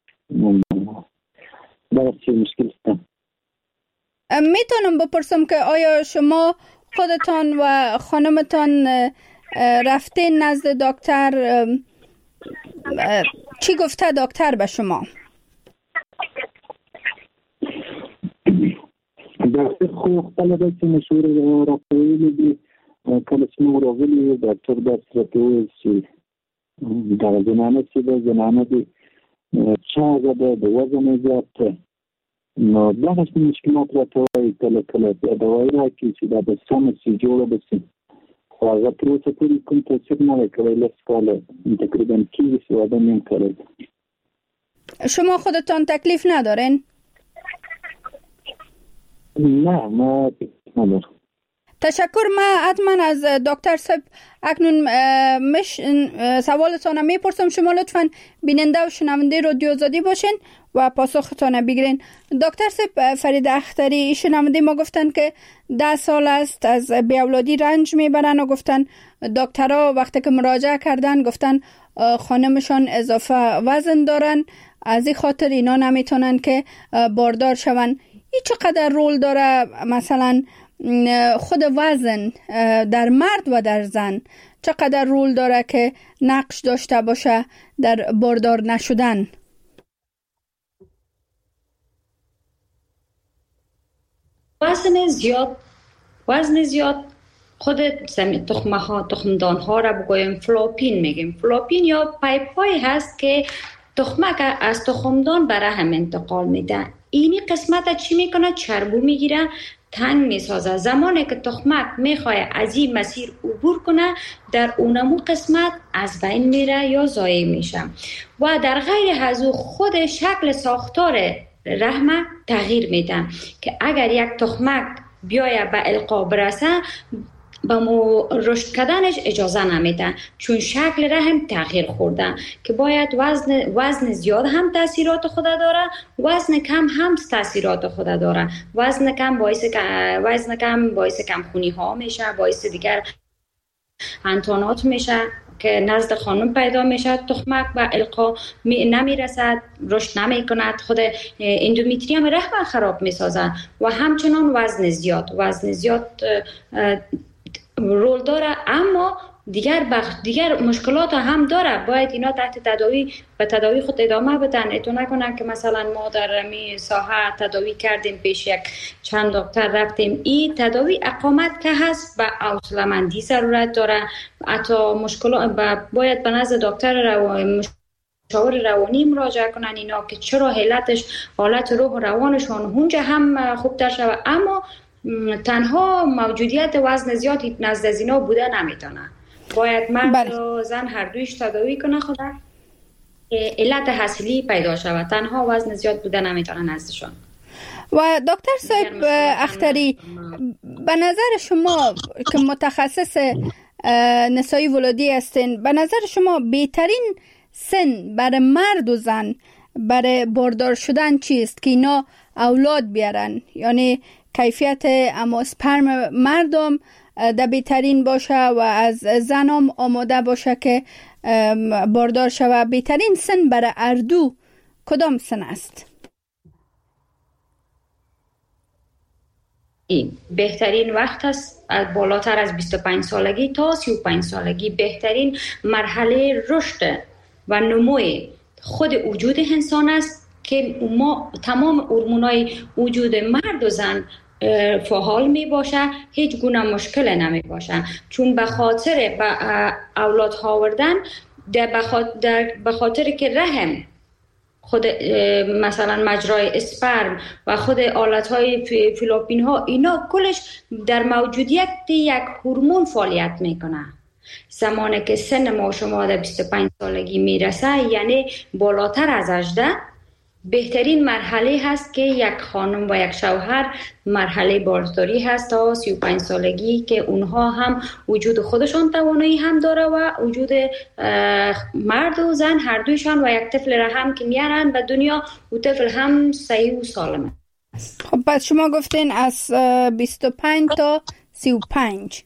دغسې مشکل شته. میتونم بپرسم که آیا شما خودتان و خانمتان رفتین نزد دکتر؟ چی گفته دکتر به شما؟ دکتر خو خپله داسې مشورې راکولی دي، کله چې مو راغلي دکتر داسې راته وویل چې دغه زنانه چې ده زنانه دي چاغه ده، د وزن یې زیات دی، نو دغسې مشکلات راته وایي، کله کله دوایي راکړي چې دا به سمه شي جوړه به شي، خو هغه تر اوسه پورې کوم تاثیر نه دی کړی. لس کاله تقریبا کېږي چې واده مې هم کړی دی. شما خودتان تکلیف ندارین؟ نه ما تکلیف ندارم. تشکر. ما حتما از دکتر صاحب اکنون مش سوالتان میپرسم. شما لطفاً بیننده و شنونده رادیو آزادی باشین و پاسختان بگیرین. دکتر صاحب فرید اختری شنونده ما گفتن که ده سال است از بیاولادی رنج میبرن و گفتن دکترها وقتی که مراجعه کردن گفتن خانمشان اضافه وزن دارن، از این خاطر اینا نمیتونن که باردار شون. این چقدر رول داره مثلا خود وزن در مرد و در زن چقدر رول داره که نقش داشته باشه در باردار نشدن؟ وزن زیاد وزن زیاد خود تخمه ها تخمدان ها را بگویم فلوپین میگیم. فلوپین یا پایپ های هست که تخمه که از تخمدان به رحم انتقال میده. اینی قسمت چی میکنه؟ چربو میگیره، تنگ میسازه. زمانی که تخمک میخواه از این مسیر عبور کنه در اونمو قسمت از بین میره یا ضایع میشه و در غیر از او خود شکل ساختار رحم تغییر میده که اگر یک تخمک بیایه به القا برسه با مو رشد کردنش اجازه نمیدن، چون شکل رحم تغییر خورده که باید وزن وزن زیاد هم تاثیرات خود داره، وزن کم هم تاثیرات خود داره. وزن کم باعث وزن کم باعث کم خونی ها میشه، باعث دیگر انتانات میشه که نزد خانم پیدا میشه، تخمک به القا نمیرسد، رشد نمی کند، خود اندومتریوم رحم خراب میسازد و همچنان وزن زیاد وزن زیاد رول داره. اما دیگر بخش دیگر مشکلات هم داره، باید اینا تحت تداوی به تداوی خود ادامه بدن. اتو نکنن که مثلا ما در می ساحه تداوی کردیم، پیش یک چند دکتر رفتیم، این تداوی اقامت که هست به حوصله‌مندی ضرورت داره. حتی مشکلات باید به نزد دکتر روانی مشاور روانی مراجعه کنن اینا که چرا حالتش حالت روح و روانشون اونجا هم خوبتر شود. اما تنها موجودیت وزن زیاد نزد از اینا بوده نمیتونه، باید مرد و زن هر دویش تداوی کنه خدا که علت اصلی پیدا شود. تنها وزن زیاد بوده نمیتونه نزدشون. و دکتر صاحب اختری، به نظر شما که متخصص نسایی ولادی هستین، به نظر شما بهترین سن برای مرد و زن برای باردار شدن چیست که اینا اولاد بیارن؟ یعنی کیفیت اما اسپرم مردم در بهترین باشه و از زنم آماده باشه که باردار شوه. بهترین سن برای اردو کدام سن است؟ این بهترین وقت است از بالاتر از بیست و پنج سالگی تا سی و پنج سالگی. بهترین مرحله رشد و نموی خود وجود انسان است که ما تمام هورمونای وجود مرد و زن فعال می باشه، هیچ گونه مشکل نمی باشه، چون به خاطر به اولاد آوردن به خاطر که رحم خود مثلا مجرای اسپرم و خود آلت‌های فالوپین ها اینا کلش در موجودیت یک هورمون فعالیت میکنه. زمانی که سن ما شما در بیست و پنج سالگی میرسه، یعنی بالاتر از هجده، بهترین مرحله هست که یک خانم و یک شوهر مرحله بارداری هست تا سی و پنج سالگی که اونها هم وجود خودشان توانایی هم داره و وجود مرد و زن هر دویشان و یک طفل را هم که میارن به دنیا و طفل هم صحیح و سالم است. خب پس شما گفتین از بیست و پنج تا سی و پنج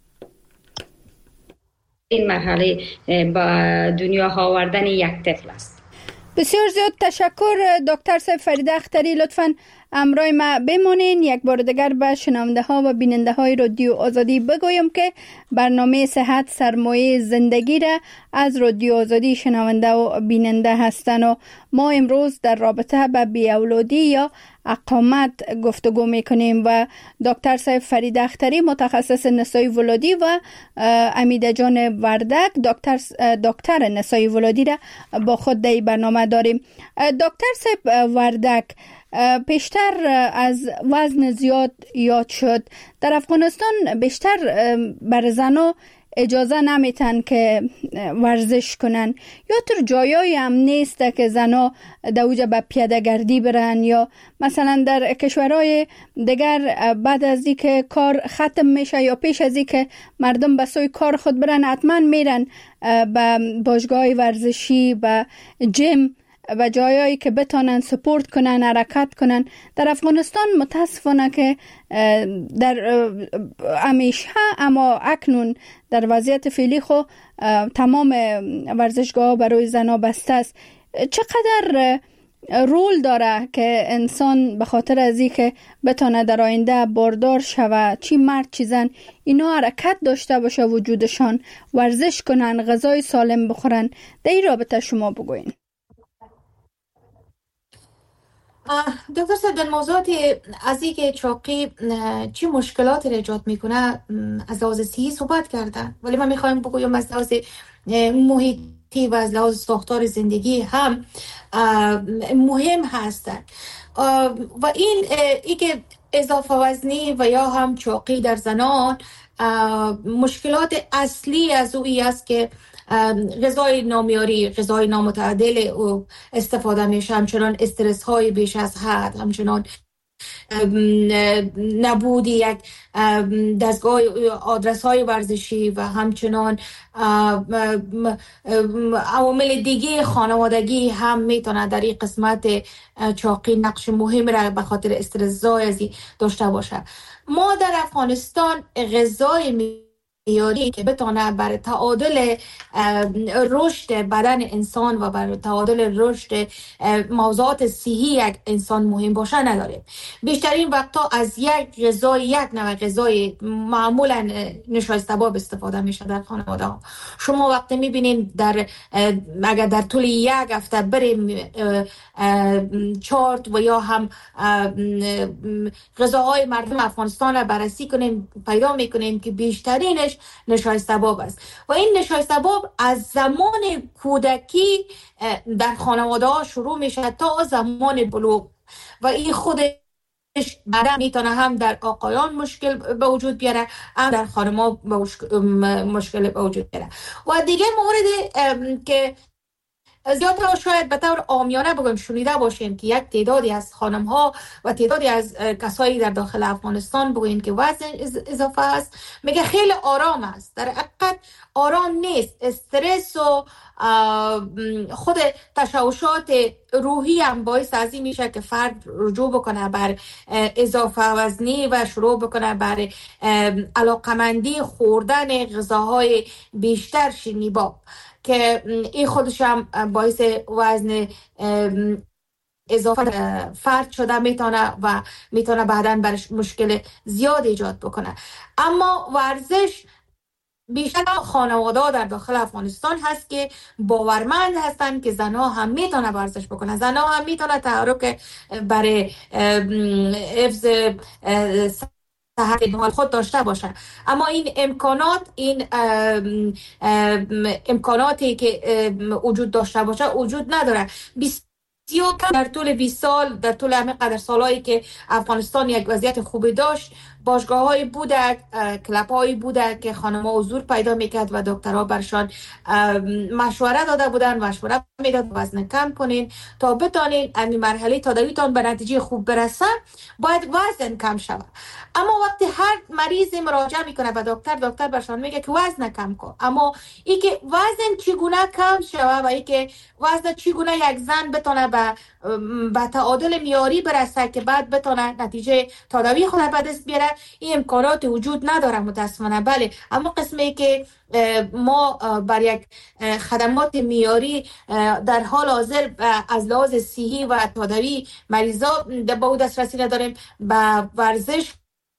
این مرحله به دنیا آوردن یک طفل است. بسیار زیاد تشکر دکتر صاحب فرید اختری، لطفاً همراه ما بمانین. یک بار دیگر به شنونده ها و بیننده های رادیو آزادی بگویم که برنامه صحت سرمایه زندگی را از رادیو آزادی شنونده و بیننده هستند و ما امروز در رابطه به بیاولادی یا اقامت گفتگو میکنیم و دکتر صاحب فرید اختری متخصص نسایی ولادی و امیده جان وردک دکتر دکتر نسایی ولادی را با خود در برنامه داریم. دکتر صاحب وردک، پیشتر از وزن زیاد یاد شد. در افغانستان بیشتر بر زنها اجازه نمیتن که ورزش کنن، یا تو جایایی هم نیست که زنها دوجه به پیاده گردی برن، یا مثلا در کشورهای دیگر بعد از اینکه کار ختم میشه یا پیش از اینکه مردم به سوی کار خود برن حتما میرن به باشگاه ورزشی، به جیم و جایایی که بتانن سپورت کنن، حرکت کنن. در افغانستان متاسفانه که در همیشه اما اکنون در وضعیت فعلی خو تمام ورزشگاه برای زنها بسته است. چقدر رول داره که انسان به خاطر از این که بتانه در آینده باردار شوه، چی مرد چی زن، اینا حرکت داشته باشه، وجودشان ورزش کنن، غذای سالم بخورن؟ در این رابطه شما بگوین. دکتر صاحب، در موضوعات از اینکه چاقی چی مشکلات را ایجاد میکنه از لحاظ صحی صحبت کردن، ولی من میخوایم بگویم از لحاظ محیطی و از لحاظ ساختار زندگی هم مهم هستند و این ای که اضافه وزنی و یا هم چاقی در زنان مشکلات اصلی از اویی است که غذای نامیاری، غذای نامتعادل استفاده میشه، همچنان استرس های بیش از حد، همچنان نبودی یک دستگاه آدرس های ورزشی و همچنان عوامل دیگه خانوادگی هم میتونه در این قسمت چاقی نقش مهم را به خاطر استرس زایزی داشته باشه. ما در افغانستان غذای معیاری که بتونه بر تعادل رشد بدن انسان و بر تعادل رشد موضوعات صحی یک انسان مهم باشه نداریم. بیشترین وقتا از یک غذای یک نوع غذای معمولا نشایسته باب استفاده میشه در خانواده ها. شما وقتی میبینید در اگر در طول یک هفته بریم چارت و یا هم غذاهای مردم افغانستان را بررسی کنیم پیدا میکنیم که بیشترینش نشایسته باب است و این نشایسته باب از زمان کودکی در خانواده ها شروع میشه تا زمان بلوغ و این خودش بعدا میتونه هم در آقایان مشکل به وجود بیاره هم در خانم‌ها مشکل به وجود بیاره. و دیگه موردی که زیادتر شاید به طور عامیانه بگم شنیده باشیم که یک تعدادی از خانم ها و تعدادی از کسایی در داخل افغانستان بگوییم که وزن اضافه است، میگه خیلی آرام است. در حقیقت آرام نیست. استرس و خود تشوشات روحی هم باعث از این میشه که فرد رجوع بکنه بر اضافه وزنی و شروع بکنه بر علاقمندی خوردن غذاهای بیشتر شیرینی‌باب که این خودش هم باعث وزن اضافه فرد شده میتونه و میتونه بعداً برش مشکل زیاد ایجاد بکنه. اما ورزش بیشتر خانواده ها در داخل افغانستان هست که باورمند هستند که زنها هم میتونه ورزش بکنه، زنها هم میتونه تحرک برای حفظ صحت مال خود داشته باشه. اما این امکانات این ام ام امکاناتی که وجود داشته باشه وجود نداره. بسیار کم در طول بیست سال، در طول همه قدر سالایی که افغانستان یک وضعیت خوبی داشت، باشگاه های بوده، کلاب های بوده که خانم‌ها حضور پیدا میکرد و دکترها برشان مشوره داده بودن، مشوره میداد وزن کم کنین تا بتانین این مرحله تداویتان به نتیجه خوب برسه، باید وزن کم شود. اما وقتی هر مریض مراجعه میکنه به دکتر، دکتر برشان میگه که وزن کم کن. اما ای که وزن چگونه کم شود و ای که وزن چگونه یک زن بتونه به به تعادل معیاری برسه که بعد بتونه نتیجه تداوی خود به دست بیاره، این امکانات وجود نداره متاسفانه. بله، اما قسمی که ما بر یک خدمات معیاری در حال حاضر از لحاظ صحی و تداوی مریضا به او دسترسی نداریم، به ورزش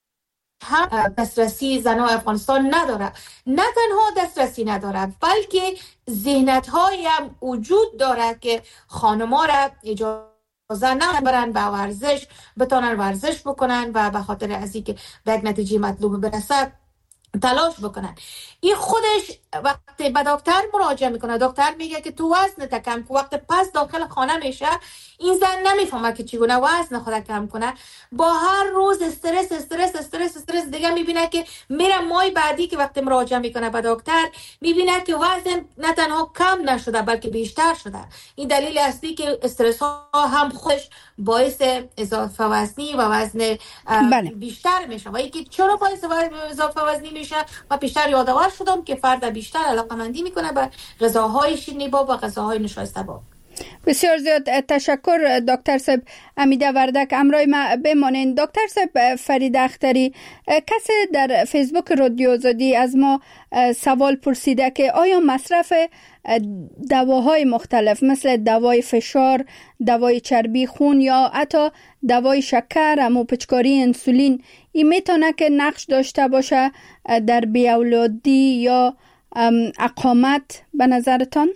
هم دسترسی زنان افغانستان نداره. نه تنها دسترسی نداره بلکه ذهنیت های هم وجود داره که خانم‌ها را اجازه نمیدن به ورزش، بتونن ورزش بکنن و به خاطر از اینکه به یک نتیجه مطلوب برسه تلاش بکنن. این خودش وقتی به دکتر مراجعه میکنه، دکتر میگه که تو وزن تا کم کن. وقتی پس داخل خانه میشه، این زن نمیفهمه که چگونه وزن خود کم کنه. با هر روز استرس استرس استرس استرس دیگه میبینه که میره ماه بعدی که وقتی مراجعه میکنه به دکتر، میبینه که وزن نه تنها کم نشده بلکه بیشتر شده. این دلیل اصلی که استرس ها هم خودش باعث اضافه وزنی و وزن بله. بیشتر میشه. و اینکه چرا باعث اضافه وزنی میشه، و بیشتر یادآور شدم که فرد بیشتر علاقه‌مندی میکنه به غذاهای شیرینی‌باب و غذاهای نشایسته‌باب. بسیار زیاد تشکر دکتر صاحب. امیده وردک امرای ما بمانین. دکتر صاحب فرید اختری، کسی در فیسبوک رادیو آزادی از ما سوال پرسیده که آیا مصرف دواهای مختلف مثل دوای فشار، دوای چربی خون یا حتی دوای شکر، همو پچکاری انسولین، این میتونه که نقش داشته باشه در بی‌اولادی یا اقامت به نظرتان؟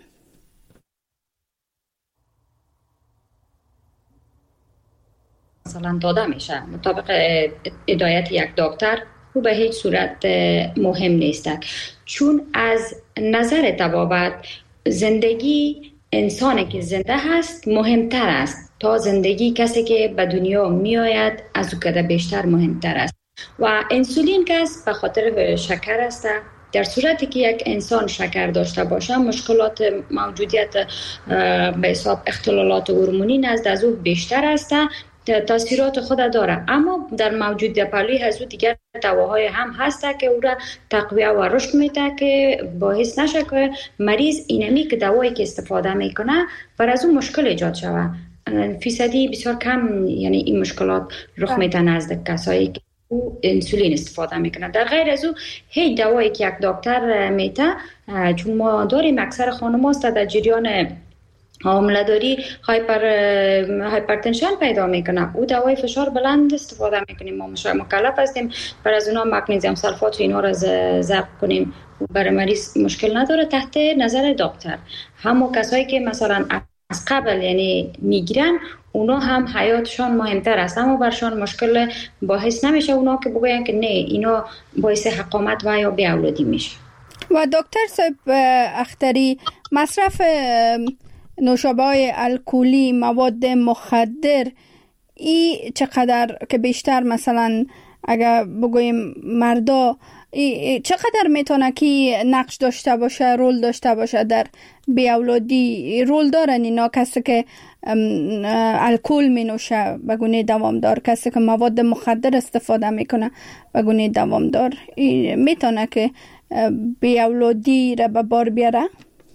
مثلا داده میشه مطابق هدایت یک دکتر او به هیچ صورت مهم نیست، چون از نظر طبابت زندگی انسانی که زنده هست مهمتر است تا زندگی کسی که به دنیا می آید از او کده بیشتر مهمتر است. و انسولین که است به خاطر شکر است. در صورتی که یک انسان شکر داشته باشه، مشکلات موجودیت به حساب اختلالات هورمونی نزد از او بیشتر است، تاثیرات خود داره. اما در موجودیت پهلوی از او دیگر دواهای هم هست که او را تقویه و رشد میده که باعث نشه که مریض اینمی که دوایی که استفاده میکنه بر از اون مشکل ایجاد شود. فیصدی بسیار کم یعنی این مشکلات رخ میده نزد کسایی که انسولین استفاده میکنه. در غیر از او هیچ دوایی که یک دکتر میته، چون ما داریم اکثر خانم هاست در جریان حامله‌داری هایپر هایپرتنشن پیدا میکنه، او دوای فشار بلند استفاده میکنیم. ما مکلف هستیم بر از اونا مگنیزیم سلفات و اینا را ضبط کنیم. برای مریض مشکل نداره تحت نظر دکتر. همون کسایی که مثلا از قبل یعنی میگیرن، اونا هم حیاتشان مهمتر است، اما برشان مشکل باعث نمیشه اونا که بگوین که نه اینا باعث حقامت و یا بی اولادی میشه. و دکتر صاحب اختری، مصرف نوشابه‌های الکلی، مواد مخدر، ای چقدر که بیشتر مثلا اگر بگویم مردا چقدر میتونه که نقش داشته باشه، رول داشته باشه در بیاولادی؟ رول دارن اینا کسی که الکل می نوشه به گونه دوامدار، کسی که مواد مخدر استفاده میکنه به گونه دوامدار، میتونه که بیاولادی را به بار بیاره؟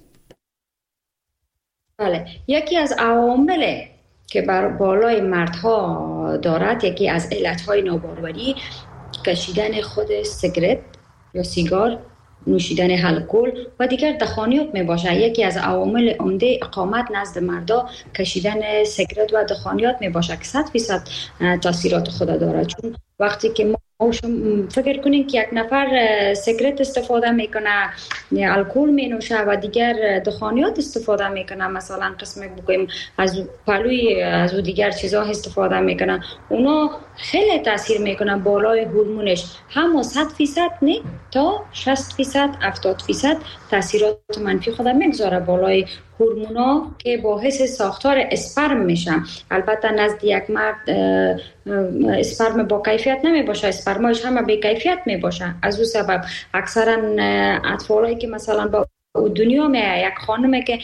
بله، یکی از عوامل که بر بالای مردها دارد، یکی از علتهای ناباروری کشیدن خود سیگارت یا سیگار، نوشیدن الکل و دیگر دخانیات می باشه. یکی از عوامل عمده اقامت نزد مردا کشیدن سیگارت و دخانیات می باشه که صد فیصد تاثیرات خود داره. چون وقتی که ما فکر کنیم که یک نفر سیگارت استفاده میکنه، الکل می نوشه و دیگر دخانیات استفاده میکنه، مثلا قسم بگویم از پلوی از دیگر چیزا استفاده میکنه، اونا خیلی تاثیر میکنه بالای هورمونش. هم صد فیصد نه تا شصت فیصد هفتاد فیصد تاثیرات منفی خود میگذاره بالای هورمونا که باعث ساختار اسپرم میشه. البته نزد یک مرد اسپرم با کیفیت نمی باشه، اسپرماش همه بی کیفیت می باشه. از اون سبب اکثرا اطفالایی که مثلا با دنیا میه، یک خانمه که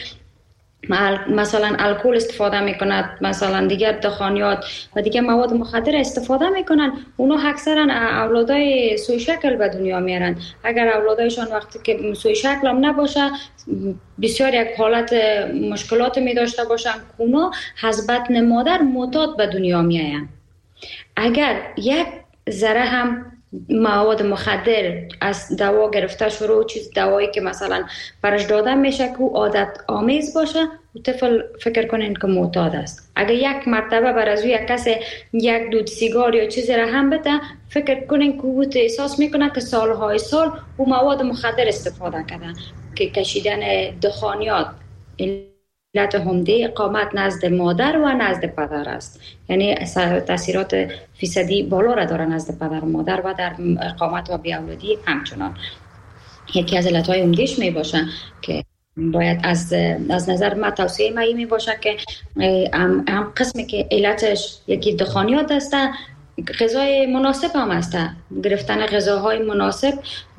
مثلا الکل استفاده میکنند، مثلا دیگر دخانیات و دیگر مواد مخدر استفاده میکنن، اونا اکثرا اولادای سوی شکل به دنیا میارن. اگر اولادایشان وقتی که سوی شکل هم نباشه، بسیار یک حالت مشکلات می داشته باشن، اونا از بطن مادر معتاد به دنیا میاین. اگر یک ذره هم مواد مخدر از دوا گرفته شروع، چیز دوایی که مثلا برش داده میشه که او عادت آمیز باشه، و طفل فکر کنین که معتاد است. اگر یک مرتبه بر از او یک کسی یک دود سیگار یا چیزی را هم بده، فکر کنین که او احساس میکنه که سالهای سال او مواد مخدر استفاده کردن، که کشیدن دخانیات علت عمده اقامت نزد مادر و نزد پدر است. یعنی تاثیرات فیصدی بالا را داره نزد پدر و مادر و در اقامت و بیاولادی همچنان. یکی از علتهای عمدهش می باشه که باید از از نظر ما توصیه ما می باشه که هم, هم قسمی که علتش یکی دخانیات است، غذای مناسب هم است. گرفتن غذاهای مناسب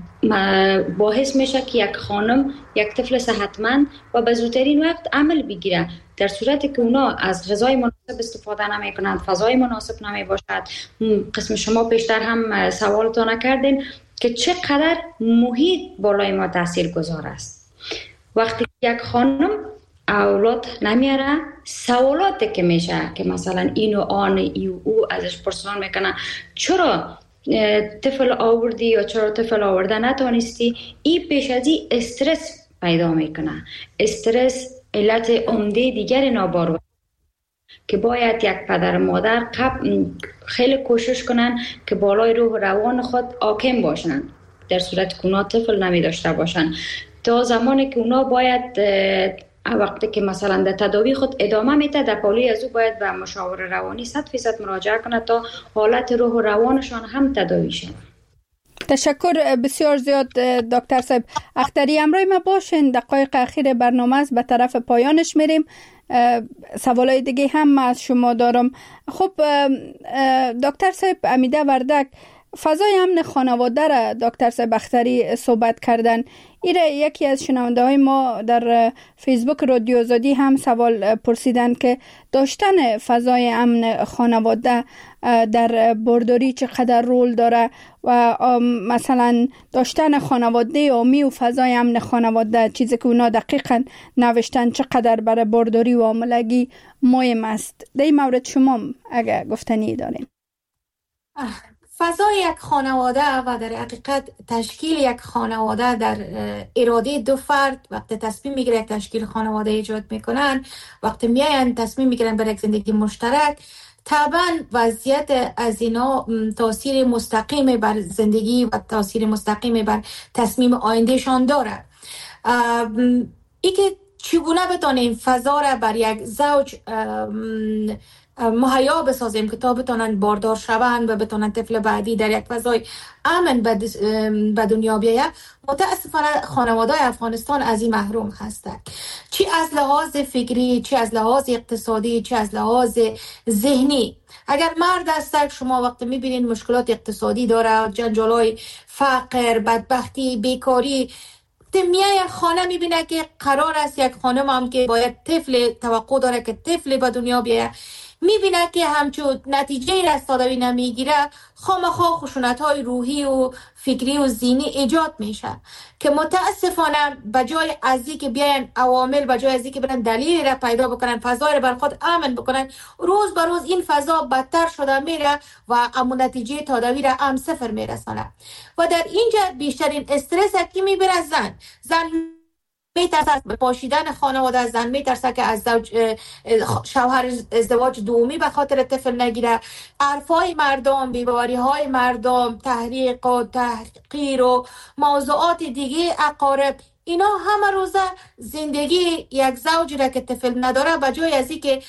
باعث میشه که یک خانم، یک طفل صحتمند و به زودترین وقت عمل بگیره. در صورتی که اونا از غذای مناسب استفاده نمی کنند، فضای مناسب نمی باشد. قسم شما پیشتر هم سوالتان کردین که چقدر محیط بالای ما تاثیر گذار است. وقتی یک خانم اولاد نمیاره، سوالاتی که میشه که مثلا این و آن ای و او ازش پرسان میکنه، چرا طفل آوردی یا چرا طفل آورده نتونستی، این پیش از این استرس پیدا میکنه. استرس علت عمده دیگر ناباروری که باید یک پدر مادر قبل خیلی کوشش کنن که بالای روح و روان خود حاکم باشن، در صورت که اونا طفل نمی داشته باشن. تا زمانی که اونا باید وقتی که مثلا در تداوی خود ادامه میده، در پالی از او باید به مشاور روانی صد فیصد مراجعه کنه تا حالت روح و روانشان هم تداوی شد. تشکر بسیار زیاد دکتر صاحب اختری. همراه ما باشین، دقایق اخیر برنامه است، به طرف پایانش میریم. سوالای دیگه هم از شما دارم. خب دکتر صاحب امیده وردک، فضای امن خانواده را دکتر صاحب اختری صحبت کردن. ایره یکی از شنونده های ما در فیسبوک رادیو آزادی هم سوال پرسیدن که داشتن فضای امن خانواده در بارداری چقدر رول داره و مثلا داشتن خانواده عامی و فضای امن خانواده، چیزی که اونا دقیقا نوشتن، چقدر برای بارداری و حاملگی مهم است. در این مورد شما اگه گفتنی دارین. فضای یک خانواده و در حقیقت تشکیل یک خانواده در اراده دو فرد وقتی تصمیم میگیره یک تشکیل خانواده ایجاد میکنن، وقتی میاین تصمیم میگیرن برای یک زندگی مشترک، طبعا وضعیت از اینا تاثیر مستقیم بر زندگی و تاثیر مستقیم بر تصمیم آیندهشان داره. ای که چگونه بتانیم فضا را بر یک زوج مهیا بسازیم که تا بتونن باردار شوند و بتونن طفل بعدی در یک فضای امن به دنیا بیاید، متاسفانه خانواده‌های افغانستان از این محروم هستند، چی از لحاظ فکری، چی از لحاظ اقتصادی، چی از لحاظ ذهنی. اگر مرد هست شما وقتی میبینید مشکلات اقتصادی داره، جنجالای فقر، بدبختی، بیکاری، میای خانه میبینه که قرار است یک خانم هم که باید طفل توقع داره که طفل به دنیا بیاید، میبینه که همچون نتیجه از تداوی نمیگیره، خامخا خشونت‌های روحی و فکری و ذهنی ایجاد میشه که متاسفانه بجای از اینکه بیاین عوامل، بجای از اینکه برن دلیل را پیدا بکنن، فضای را بر خود امن بکنن، روز به روز این فضا بدتر شده میره و اما نتیجه تداوی را هم صفر میرسانه. و در اینجا بیشترین استرس کی میبره؟ زن. زن میترسه از پاشیدن خانواده، زن میترسه که از زوج شوهر ازدواج دومی به خاطر طفل نگیره، حرفای مردم، بی‌باوری های مردم، تحریق و تحقیر و موضوعات دیگه اقارب، اینا همه روزه زندگی یک زوجی را که طفل نداره بجای از این که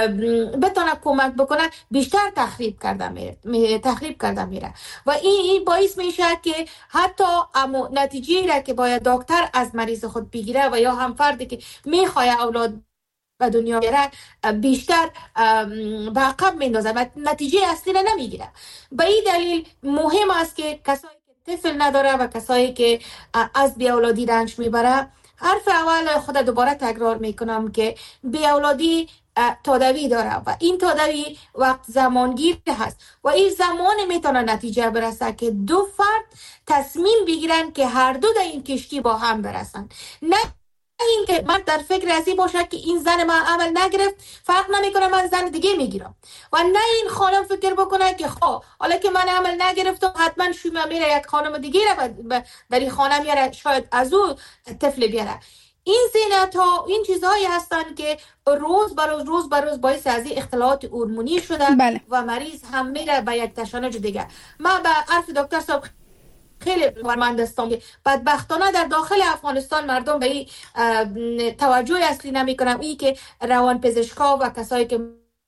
بتونه کمک بکنه بیشتر تخریب کرده میره تخریب کرده میره و این این باعث میشه که حتی امو نتیجه را که باید دکتر از مریض خود بگیره و یا هم فردی که میخواد اولاد به دنیا بیاره بیشتر به عقب میندازه و نتیجه اصلی را نمیگیره. به این دلیل مهم است که کسایی طفل نداره و کسایی که از بی اولادی رنج میبره، حرف اول خود دوباره تکرار میکنم که بی اولادی تداوی داره و این تداوی وقت زمانگیر هست و این زمان میتونه نتیجه برسه که دو فرد تصمیم بگیرن که هر دو در این کشتی با هم برسن، نه این که من در فکر ازی باشه که این زن من عمل نگرفت فرق نمیکنه من زن دیگه میگیرم، و نه این خانم فکر بکنه که خب حالا که من عمل نگرفتم حتما شوم میره یک خانم دیگه را در این خانه میاره، شاید از او طفل بیاره. این زینت ها، این چیزهایی هستن که روز بر روز روز بر روز باعث از این اختلالات هورمونی شده. بله. و مریض هم میره به یک تشنج دیگه. من به حرف دکتر صاحب خیلی باورمند هستم که بدبختانه در داخل افغانستان مردم به این توجه اصلی نمی کنن، این که روان پزشکا و کسایی که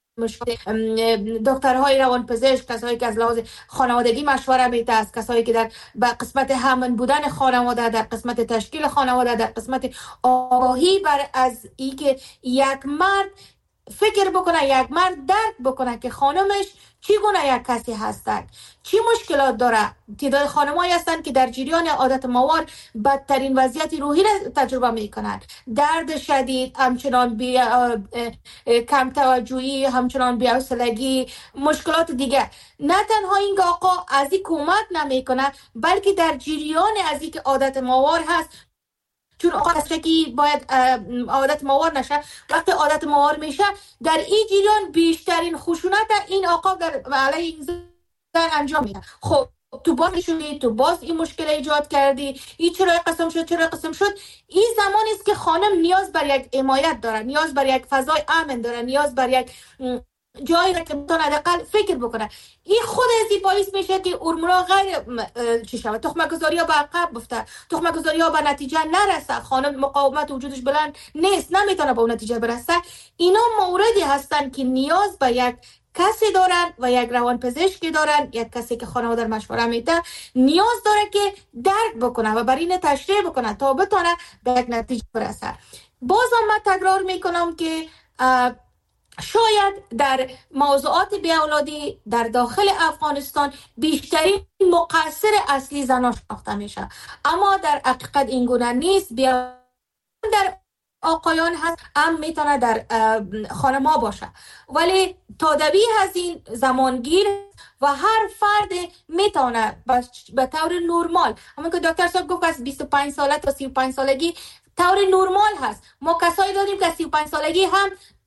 دکترهای روان پزشک، کسایی که از لحاظ خانوادگی مشوره میده، از کسایی که در به قسمت همن بودن خانواده، در قسمت تشکیل خانواده، در قسمت آگاهی بر از این که یک مرد فکر بکنه، یک مرد درک بکنه که خانمش چگونه یک کسی هستند، چی مشکلات داره. تعداد خانمایی هستند که در جریان عادت مواد بدترین وضعیت روحی را تجربه میکنند، درد شدید، همچنان بی کم توجهی، همچنان بی‌حوصلگی، مشکلات دیگه. نه تنها این آقا از این کمک نمیکنه، بلکه در جریان از این که عادت مواد هست، چون آقا که باید عادت موار نشه، وقتی عادت موار میشه در این جریان بیشترین خشونت این آقا در علیه این زن انجام میده. خب تو باز شدی، تو باز این مشکل ایجاد کردی، این چرا قسم شد چرا قسم شد. این زمانی است که خانم نیاز بر یک حمایت داره، نیاز بر یک فضای امن داره، نیاز بر یک جایی را که بتونه حداقل فکر بکنه. این خود از این باعث میشه که هورمونا غیر چی شود، تخمه گذاری ها به عقب بفته، تخمه گذاری ها به نتیجه نرسه، خانم مقاومت وجودش بلند نیست، نمیتونه به اون نتیجه برسه. اینا موردی هستن که نیاز به یک کسی دارن و یک روان پزشکی دارن، یک کسی که خانواده مشوره میده، نیاز داره که درک بکنه و بر این تشریح بکنه تا بتونه به یک نتیجه برسه. بازم من تکرار میکنم که شاید در موضوعات بیاولادی در داخل افغانستان بیشترین مقصر اصلی زنان شناخته میشه، اما در حقیقت این گونه نیست. بیا در آقایان هست، هم میتونه در خانم‌ها باشه، ولی تداوی هزین زمانگیر و هر فرد میتونه به طور نرمال، همون که دکتر صاحب گفت از بیست و پنج ساله تا سی و پنج سالگی طور نرمال هست. ما کسایی داریم که سی و پنج سالگی هم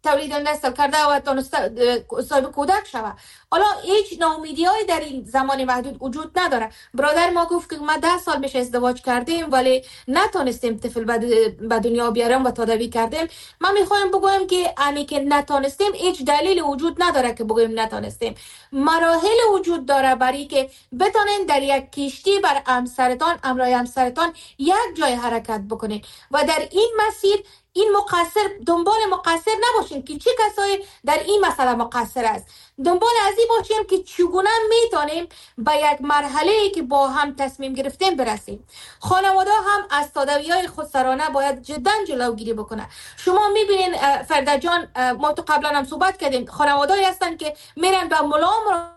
تولید نسل کرده و تونسته صاحب کودک شوه. حالا هیچ ناامیدی‌ای در این زمان محدود وجود نداره. برادر ما گفت که ما ده سال میشه ازدواج کردیم ولی نتونستیم طفل به دنیا بیاریم و تداوی کردیم. من میخوایم بگویم که امی که نتونستیم هیچ دلیل وجود نداره که بگویم نتونستیم. مراحل وجود داره برای که بتونین در یک کشتی بر همسرتان امرای همسرتان یک جای حرکت بکنین و در این مسیر این مقصر دنبال مقصر نباشیم که چه کسایی در این مسئله مقصر است. دنبال از این باشیم که چگونه میتونیم به یک مرحله که با هم تصمیم گرفتیم برسیم. خانواده هم از تداوی‌های خودسرانه باید جدا جلوگیری بکنه. شما میبینین فردا جان، ما تو قبلا هم صحبت کردیم، خانواده‌ای هستن که میرن به ملا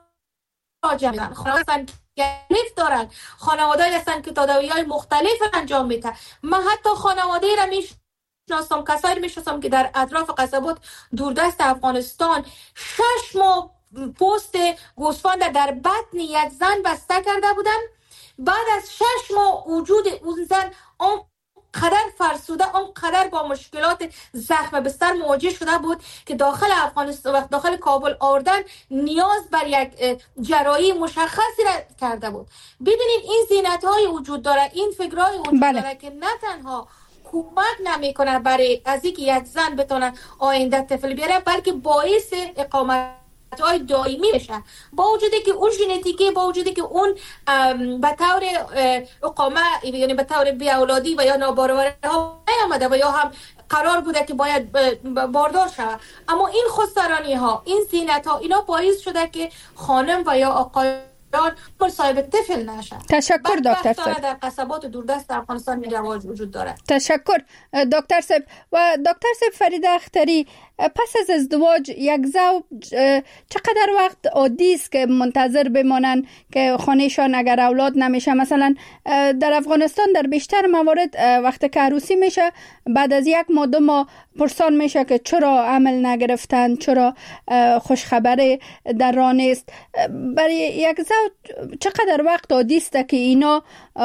مراجعه میکنن، خانواده هستن که لیف دارن، خانواده‌ای هستن که تداوی‌های مختلف انجام میدن. من حتی خانواده را میش شناسم، کسایی رو میشناسم که در اطراف قصبات دوردست افغانستان شش ماه پوست گوسفند در بطن یک زن بسته کرده بودن. بعد از شش ماه وجود اون زن اون قدر فرسوده، اون قدر با مشکلات زخم بستر مواجه شده بود که داخل افغانستان و داخل کابل آوردن نیاز بر یک جراحی مشخصی را کرده بود. ببینید این زینت‌های وجود داره، این فکرهای وجود بله. داره که نه تنها کمک نمیکنه برای از اینکه یک زن بتونه آینده طفل بیاره، بلکه باعث اقامت های دائمی بشه. با وجودی که اون ژنتیکی، با وجودی که اون به طور اقامه یعنی به طور بی اولادی و یا ناباروری ها نیامده و یا هم قرار بوده که باید باردار شود، اما این خودسرانی ها، این زینت ها، اینا باعث شده که خانم و یا آقای صاحب طفل نشه. تشکر دکتر صاحب. در قصبات دوردست افغانستان این رواج وجود داره. تشکر دکتر صاحب. و دکتر صاحب فریده اختری، پس از ازدواج یک زوج چقدر وقت عادی است که منتظر بمانن که خانهشان اگر اولاد نمیشه؟ مثلا در افغانستان در بیشتر موارد وقتی که عروسی میشه بعد از یک ماه دو ماه پرسان میشه که چرا عمل نگرفتن، چرا خوشخبری در راه نیست. برای یک زوج چقدر وقت عادی است که اینا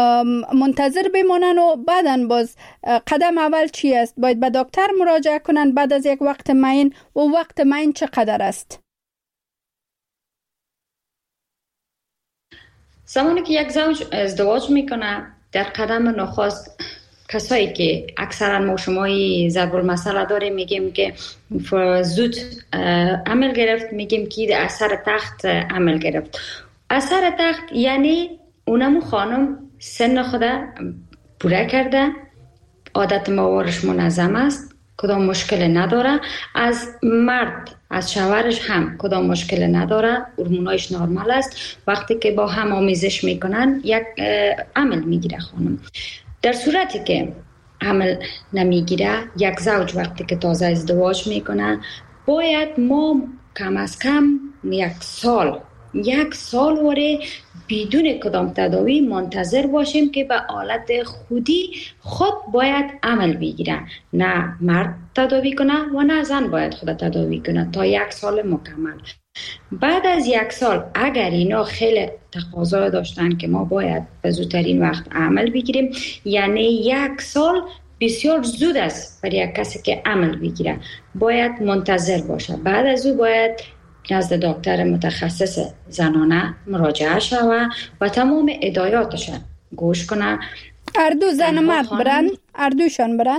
منتظر بمانن و بعدن باز قدم اول چی است؟ باید به دکتر مراجعه کنن بعد از یک وقت معین و وقت معین چقدر است؟ زمانی که یک زوج ازدواج میکنه در قدم نخست کسایی که اکثرا ما شمایی ضرب المثل داریم میگیم که زود عمل گرفت، میگیم که اثر تخت عمل گرفت. اثر تخت یعنی اونمو خانم سن خدا پوره کرده، عادت موارش منظم است، کدام مشکل نداره، از مرد از شوهرش هم کدام مشکل نداره، هورمونایش نرمال است. وقتی که با هم آمیزش میکنن یک عمل میگیره خانم. در صورتی که عمل نمیگیره، یک زوج وقتی که تازه ازدواج میکنه باید ما کم از کم یک سال یک سال وره بدون کدام تداوی منتظر باشیم که به حالت خودی خود باید عمل بگیره. نه مرد تداوی کنه و نه زن باید خود تداوی کنه تا یک سال مکمل. بعد از یک سال اگر اینا خیلی تقاضا داشتن که ما باید به زودترین وقت عمل بگیریم، یعنی یک سال بسیار زود است برای یک کسی که عمل بگیره، باید منتظر باشه. بعد از او باید نزد دکتر متخصص زنانه مراجعه شوه و تمام هدایاتش گوش کنه. اردو زن و مرد برن؟ اردوشان برن؟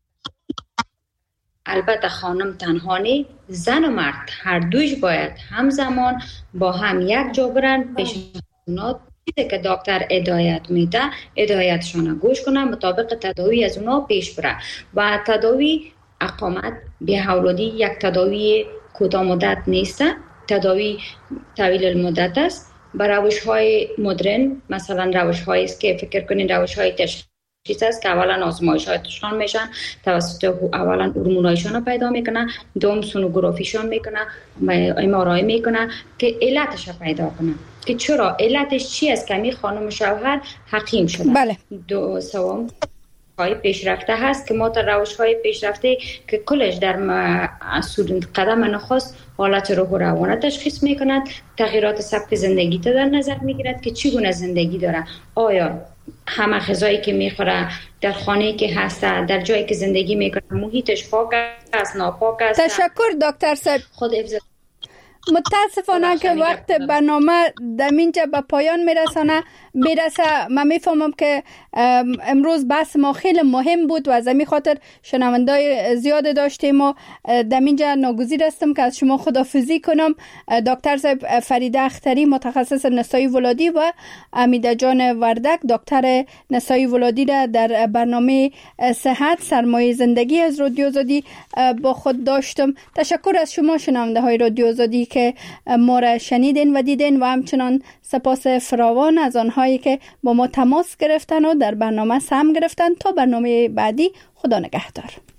البته خانم تنها نی، زن و مرد هر دویش باید همزمان با هم یک جا برن، پیشنهاد چیزی که دکتر هدایت میده هدایتشان گوش کنن، مطابق تداوی از اونا پیش بره. و تداوی اقامت بی اولادی یک تداوی کوتاه مدت نیست، تداوی طویل المدت است. با روش های مدرن، مثلا روش هایی است که فکر کنین روش های تشخیص است که اولا آزمایش هایشان میشن، توسط اولا هورمونایشان رو پیدا میکنن، دوم سونوگرافیشان میکنن، ام آر آی میکنن که علتش رو پیدا کنن که چرا علتش چی است که می خانم شوهر حکیم شدن. بله. دو سوم های پیشرفته هست که ما تا روش های پیشرفته که کلش در قدم نخست حالت روح و روان تشخیص میکند، تغییرات سبک زندگی تا در نظر میگیرد که چگونه زندگی داره، آیا همه غذایی که میخوره، در خانه‌ای که هست، در جایی که زندگی میکنه محیطش پاک است ناپاک است. تشکر دکتر صاحب. خود حفظ. متاسفانه که وقت برنامه دمینجا به پایان میرسانه میرسه. من میفهمم که امروز بحث ما خیلی مهم بود و از همین خاطر شنوندای زیاد داشتیم و دمینجا ناگزیر هستم که از شما خداحافظی کنم. دکتر صاحب فریده اختری متخصص نسای ولادی و امیده جان وردک دکتر نسای ولادی را در برنامه صحت سرمایه زندگی از رادیو آزادی با خود داشتم. تشکر از شما شنونده های رادیو آزادی که ما را شنیدین و دیدین و همچنان سپاس فراوان از آنهایی که با ما تماس گرفتن و در برنامه سهم گرفتن. تا برنامه بعدی، خدا نگهدار.